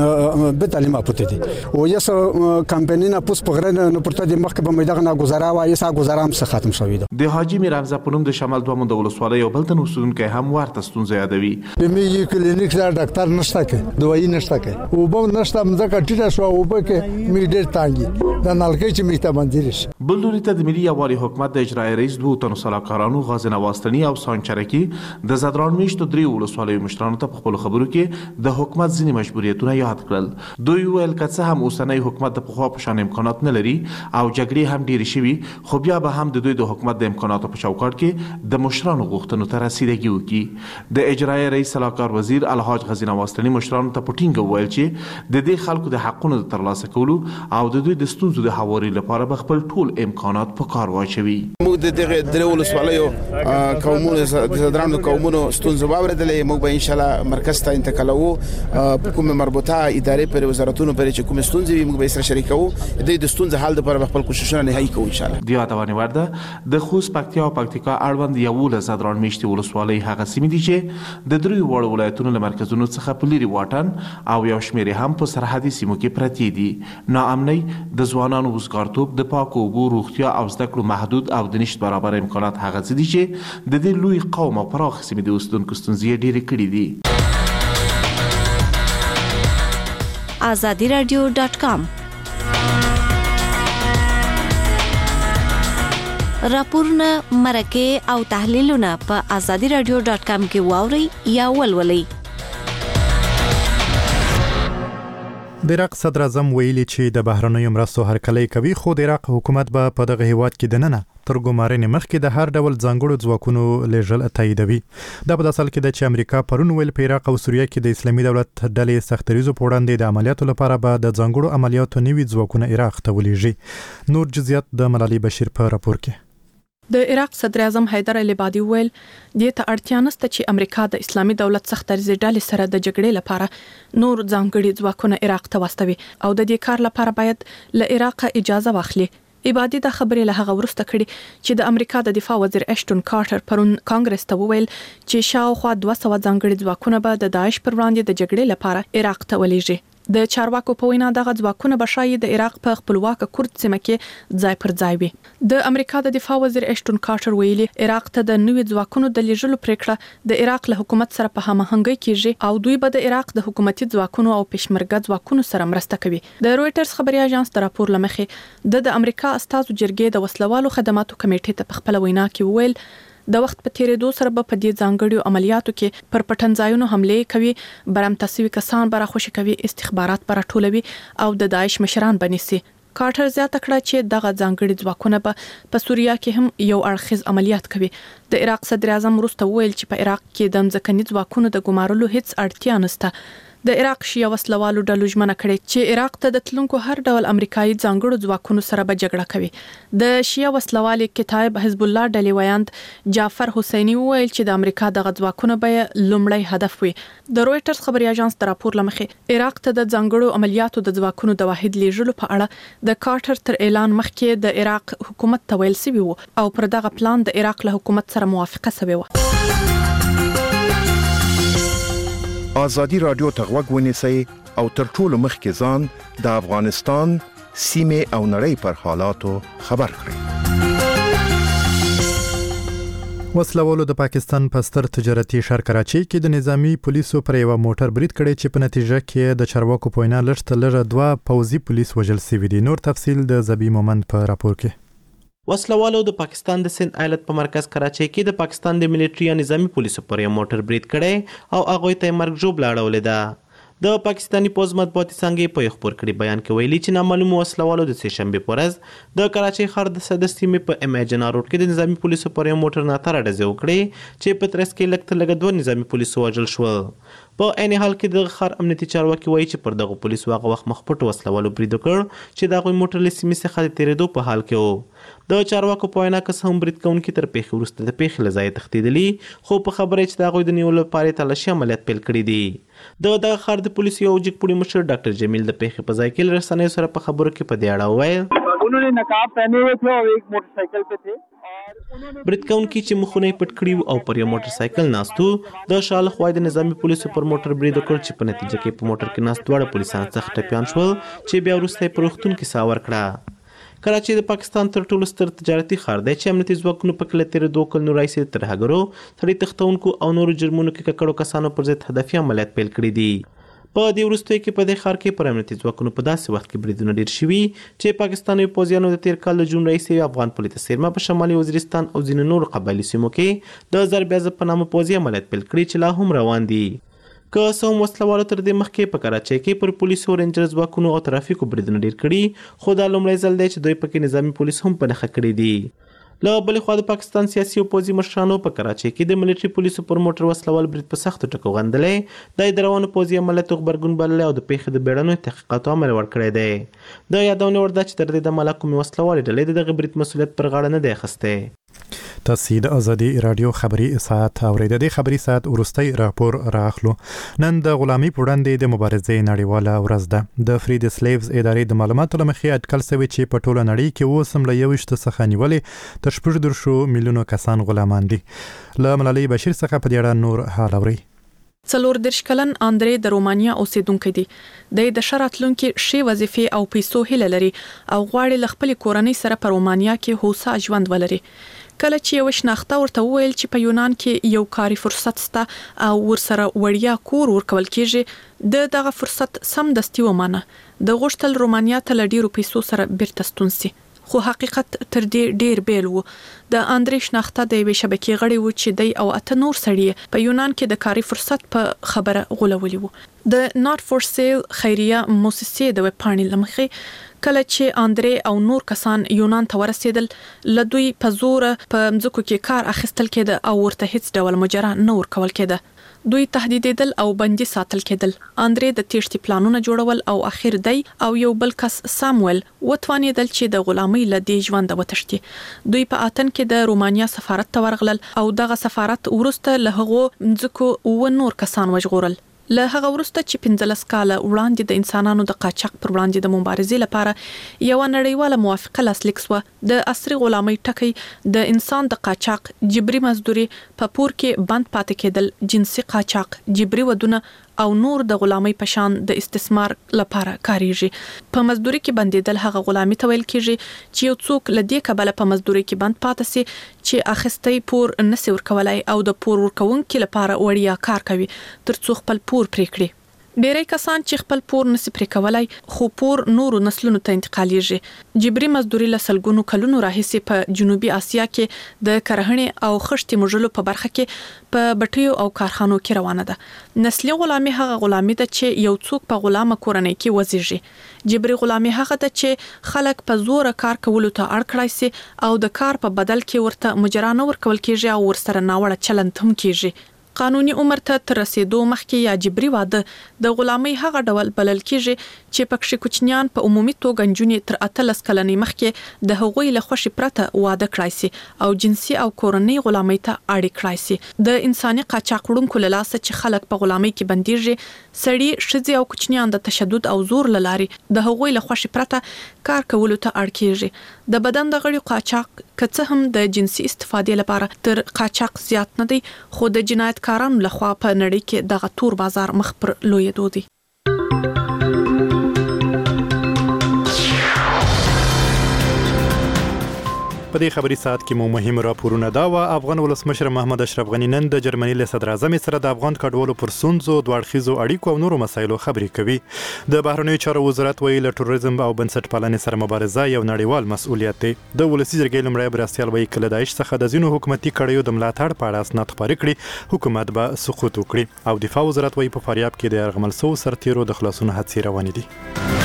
به به تعلیم پته دي او یس کمپاینونه پوس غره نو پرته د مخکې به مې دغه ناګزاره وه یسا ګزاره هم څه ختم شوې ده. د حاجي میر حمزه په نوم د شمال دوه مونده ولسوالۍ یو بل تن اوسېدونکی هم ورته ستونزه یادوي. د مې کلینیک سره ډاکټر نشته کې دوايي نشته کې اوبه نشته مځکه ټیټه شوه اوبه کې مې ډېر تانګي د نلکۍ چې مې ته بندېږي شي. بل لوري ته د ملي یووالي حکومت د اجرایي رئیس دوو تنو سلاکارانو غازي نواستني او سانچرکي د زدران میشتو درې ولسوالیو مشرانو ته په خپلو خبرو کې د حکومت ځینې مجبوریتونه یاد کړل. دوی وویل که څه هم اوسنی حکومت د پخوا په شان امکانات نه لري او جګړې هم ډېرې شوي، خو بیا به هم د دوی د حکومت د امکاناتو په چوکاټ کې د مشرانو غوښتنو ته رسیدګي وکړي. د اجرایي رئیس سلاکار وزیر الحاج غازي نواستني مشرانو ته په ټینګه وویل چې د دې خلکو د حقونو د ترلاسه کولو او د دوی د ستونزو د هواري لپاره به خپل ټول امکانات په کار واچوي. موږ د دغه درې ولسوالیو قومونو د زدرانو قومونو ستونزې واورېدلې. موږ به ان شاء الله مرکز ته انتقالو په کومه مربوطه ادارې پر وزارتونو پر چې کوم ستونزې وي موږ به سره شریکو د دې ستونزې حل لپاره خپل کوششونه نهایی کوو ان شاء الله. د یادونې وړ ده د خوست، پکتیا او پکتیکا اړوند یولس زدران میشتې ولسوالۍ هغه سیمې دي چې د دریو واړو ولایتونو له مرکزونو څخه په لرې واټن او یو شمېر هم په سرحدي سیمو کې پرتې دي. ناامنۍ، د ځوانانو وزګارتوب، د پاکو اوبو، روغتیا او زده کړو محدود او د نشت برابر امکانات هغه څه دي چې د دې لوی قوم او پراخ سیمې د اوسېدونکو ستونزې ډېرې کړي دي. آزادی رادیو ډاټ کام راپورونه، مرکې او تحلیلونه په آزادی رادیو ډاټ کام کې واورئ یا ولولئ. د عراق صدر اعظم ویلي چې د بهرنیو مرستو هرکلی کوي، خو د عراق حکومت به په دغه هیواد کې دننه تر ګمارنې مخکې د هر ډول ځانګړو ځواکونو لیږل تاییدوي. دا په داسې حال کې ده چې امریکا پرون ویل په عراق او سوریه کې د اسلامي دولت ډلې سختریزو په وړاندې د عملیاتو لپاره به د ځانګړو عملیاتو نوي ځواکونه عراق ته ولېږي. نور جزئیات د ملالۍ بشیر په راپور کې. د عراق صدر اعظم حیدر العبادي ویل دې ته اړتیا نشته چې امریکا د اسلامي دولت سختریزې ډلې سره د جګړې لپاره نور ځانګړي ځواکونه عراق ته واستوي او د دې کار لپاره باید له عراق اجازه واخلي. عبادي د خبرې له هغه وروسته کړي چې د امریکا د دفاع وزیر اشټون کارټر پرون کانګرس ته وویل چې شاوخوا دوه سوه ځانګړي ځواکونه به د داعش پر وړاندې د جګړې لپاره عراق ته ولېږي. د چارواکو په وینا دغه ځواکونه بشای د عراق په خپلواک کورد سیمه کې ځای پر ځای وي. د امریکا د دفاع وزیر اشټون کارټر ویلي عراق ته د نوي ځواکونو د لیږلو پریکړه د عراق له حکومت سره په هماهنګۍ کېږي او دوی به د عراق د حکومتي ځواکونو او پېشمرګه ځواکونو سره مرسته کوي. د رويټرز خبري اژانس د راپور لمخې د د امریکا استازو جرګې د وسلوالو خدماتو کمیټې ته په خپل وینا کې ویل د وخت په تیریدو سره به په دې ځانګړو عملیاتو کې پر پټنځایونو حمله کوي، برمته سوي کسان به راخوشي کوي، استخبارات به راټولوي او د داعش مشران بنسي. کارټر زیاته کړه چې دغه ځانګړي ځواکونه به په سوریه کې هم یو اړخیز عملیات کوي. د عراق صدر اعظم وروسته ویل چې په عراق کې د ځمکني ځواکونو د ګمارلو هیڅ اړتیا نشته. د عراق شیعه وسلوالو ډلو ژمنه کړې چې عراق ته د تلونکو هر ډول امریکایي ځانګړو ځواکونو سره به جګړه کوي. د شیعه وسلوالي کتاب حزب الله ډلې ویاند جعفر حسیني ویل چې د امریکا دغه ځواکونه به لومړی هدف وي. د رويټرز خبري اژانس د راپور لمخې عراق ته د ځانګړو عملیاتو د ځواکونو د واحد لیږلو په اړه د کارټر تر اعلان مخکې د عراق حکومت ته ویل شوی وو او پر دغه پلان د عراق له حکومت سره موافقه شوی و. آزادی رادیو ته غوږ ونیسئ او تر ټولو مخکې ځان د افغانستان سیمې او نړۍ پر حالاتو خبر کړئ. وسلوالو د پاکستان په ستر تجارتي ښار کراچۍ کې د نظامی پولیسو پر یو موټر برید کړی چې په نتیجه کې د چارواکو په وینا لږ تر لږه دوه پوځي پولیس وژل شوي دي. نور تفصیل د زبی مومند په راپور کې. وسلوالو د پاکستان د سند ایالت په مرکز کراچۍ کې د پاکستان د ملټري یا نظامی پولیسو پر یو موټر برید کړی او هغه ته مرګ ژوبله اړولې ده. د پاکستاني پوز مطبوعاتي څنګه په خبر کړي بیان کې ویلي چې نامعلوم وسلوالو د سه شنبه په ورځ د کراچۍ ښار د سده سیمې په امیجنا روډ کې د نظامی پولیسو پر یو موټر نه تر ډزې وکړي چې په ترڅ کې لکه لګ دوه نظامی پولیسو وژل شو. په عین حال کې د ښار امنیتي چارواکي وایي چې پر دغه پولیسو هغه وخت مخ پټ وسلوالو برید وکړ چې دغه موټر له سیمې څخه د تیریدو په حال کې وو. د چارواکو په وینا که هم برید کوونکي تر پیښې وروسته د پیښې له ځایه تښتېدلي، خو په خبره چې د هغوی د نیولو لپاره تلاشي عملیات پیل کړي دي. د دغه ښار د پولیسو یو جګپوړي مشر ډاکټر جمیل د پیښې په ځای کې له رسنیو سره په خبرو کې په دې اړه وویل उन्होंने नकाब पहने हुए थे और एक मोटरसाइकिल पे थे. برید کوونکي چې مخونه یې پټ کړي او پر یو موټر سایکل ناستو د شاله خوای د نظامی پولیسو پر موټر برید وکړ چې په نتیجه کې په موټر کې ناست دواړه پولیسان څخه ټپیان شول چې بیا وروسته یې په روغتون کې ساه ورکړه. کراچۍ د پاکستان تر ټولو ستر تجارتي ښار دی چې امنیتي ځواکونو په کې له تېرېدو کلونو راهیسې د ترهګرو، سړي تښتونکو او نورو جرمونو کې ککړو کسانو پر ضد هدفي عملیات پیل کړي دي. په دې وروستیو کې په دې ښار کې پر امنیتي ځواکونو په داسې وخت کې بریدونه ډېر شوي چې پاکستاني پوځیانو د تېر کال د جون راهیسې افغان پولي ته څیرمه په شمالي وزیرستان او ځینو نورو قبایلي سیمو کې د ضرب عضب په نامه پوځي عملیات پیل کړي چې لا هم روان دي. که څه هم وسلوالو تر دې مخکې په کراچۍ کې پر پولیسو، رینجر ځواکونو او ترافیکو بریدونه ډېر کړي، خو دا لومړی ځل دی چې دوی پکې نظامي پولیس هم په نښه کړي دي. له بلې خوا د پاکستان سیاسي او پوځي مشرانو په کراچۍ کې د ملټري پولیسو پر موټر وسلوال برید په سختو ټکو غندلی دی. د روانو پوځي عملیاتو غبرګون بللی او د پیښې د بیړنیو تحقیقاتو عمل ورکړی دی. د یادونې وړ ده چې تر دې دمه کومې وسلوالې ډلې د دغه برید مسؤلیت پر غاړه نه دی اخیستی. تاسو د ازادي رادیو خبري ساعت اوریدل. د خبري ساعت ورستۍ راپور راخلو. نن د غلامي په وړاندې د مبارزې نړیواله ورځ ده. د فری د سلیوز ادارې د معلوماتو لمخې اټکل شوی چې په ټوله نړۍ کې اوس هم له یوویشت څخه نیولې تر شپږ دېرشو میلیونو کسان غلامان دي. له ملالۍ بشیر څخه په دې اړه نور حال اورئ. څلور دېرش کلن اندرې د رومانیا اوسیدونکی دی. د شراتلونکو شی وظیفې او پیسو هیله لري او غواړي له خپل کورنۍ سره په رومانیا کې هوسا ژوند ولري. کله چې یو شناخته ورته وویل چې په یونان کې یو کاري فرصت سته او ورسره وړیا کور ورکول کېږي، د دغه فرصت سم دستي ومانه. د غوښتل رومانیا ته له ډیرو پیسو سره بیرته ستون سي، خو حقیقت تر دې ډیر بیل وو. د اندرې شناخته د یوې شبکې غړی وو چې دی او اته نور سړي په یونان کې د کاري فرصت په خبره غولولي وو. د ناٹ فور سیل خیریه موسسې د ویب پاڼې لمخې کله چې اندرې او نور کسان یونان ته ورسېدل، لدوی په زور په مځکو کې کار اخیستل کېده او ورته هیڅ ډول مجره نه ورکول کېده. دوی تهدیدېدل او بندي ساتل کېدل. اندرې د تېښتې پلانونه جوړول او اخر دی او یو بل کس سامویل وتوانېدل چې د غلامۍ له دې ژونده وتښتي. دوی په اتن کې د رومانیا سفارت ته ورغلل او دغه سفارت ورسته له هغو مځکو اووه نور کسان وژغورل. له هغه وروسته چې پنځلس کاله وړاندې د انسانانو د قاچاق پر وړاندې د مبارزې لپاره یو نړیواله موافقه لاسلیک شوه. د عصري غلامۍ ټکی د انسان د قاچاق، جبري مزدوري، په پور کې بند پاتې کېدل، جنسي قاچاق، جبري ودونه او نور د غلامۍ په شان د استثمار لپاره کاریږي. په مزدوري کې بندیدل هغه غلامي ته ویل کیږي چې یو څوک لدې کبله په مزدوري کې بند پاتې سي چې اخستې پور نسی ورکولای او د پور ورکونکو لپاره وړیا کار کوي ترڅو خپل پور پرې کړي. ډېری کسان چې خپل پور نسی پرې کولای خو پور نورو نسلونو ته انتقالیږي. جبري مزدوري له سلګونو کلونو راهیسې په جنوبي اسیا کې د کرهڼې او خښتې مژلو په برخه کې په بټیو او کارخانو کې روانه ده. نسلي غلامي هغه غلامي ده چې یو څوک په غلامه کورنۍ کې وزيږي. جبري غلامي هغه ده چې خلک په زور کار کولو ته اړ کړای سي او د کار په بدل کې ورته مجرانه ورکول کیږي او ورسره ناوړه چلند هم کیږي. قانوني عمر ته تر رسیدو مخکې یا جبري واده د غلامۍ هغه ډول بلل کیږي چې پکې کوچنیان په عمومي توګه نجونې تر اتلس کلنې مخکې د هغوی له خوشي پرته واده کړای سي او جنسي او کورنۍ غلامۍ ته اړ کړای سي. د انساني قاچاق وړونکو له لاسه چې خلک په غلامۍ کې بنديږي سړي ښځې او کوچنیان د تشدد او زور لاري د هغوی له خوشي پرته کار کولو ته اړ کیږي. د بدن د غړي قاچاق که هم د جنسي استفادې لپاره تر قاچاق زیات نه دی خو د جنایتکارانو لخوا په نړۍ کې دغه تور بازار مخ پر لویدو دی. په دې خبري ساعت کې مو مهم راپورونه دا و. افغان ولسمشر محمد اشرف غنی نن د جرمني له صدر اعظم سره د افغان کډوالو پر ستونزو دوه اړخیزو اړیکو او نورو مسایلو خبرې کوي. د بهرنیو چارو وزارت ویل ټوریزم او بنسټپالنې سره مبارزه یو نړیوال مسؤلیت دی. د ولسی جرګې لمړی براسیال وایي کله داعش څخه د ځینو حکومتي کړیو د ملاتړ په اړه اسناد خپاره کړي حکومت به سقوط وکړي. او دفاع وزارت وایي په فاریاب کې د ارغمل سو سرتیرو د خلاصون هڅې روانې دي.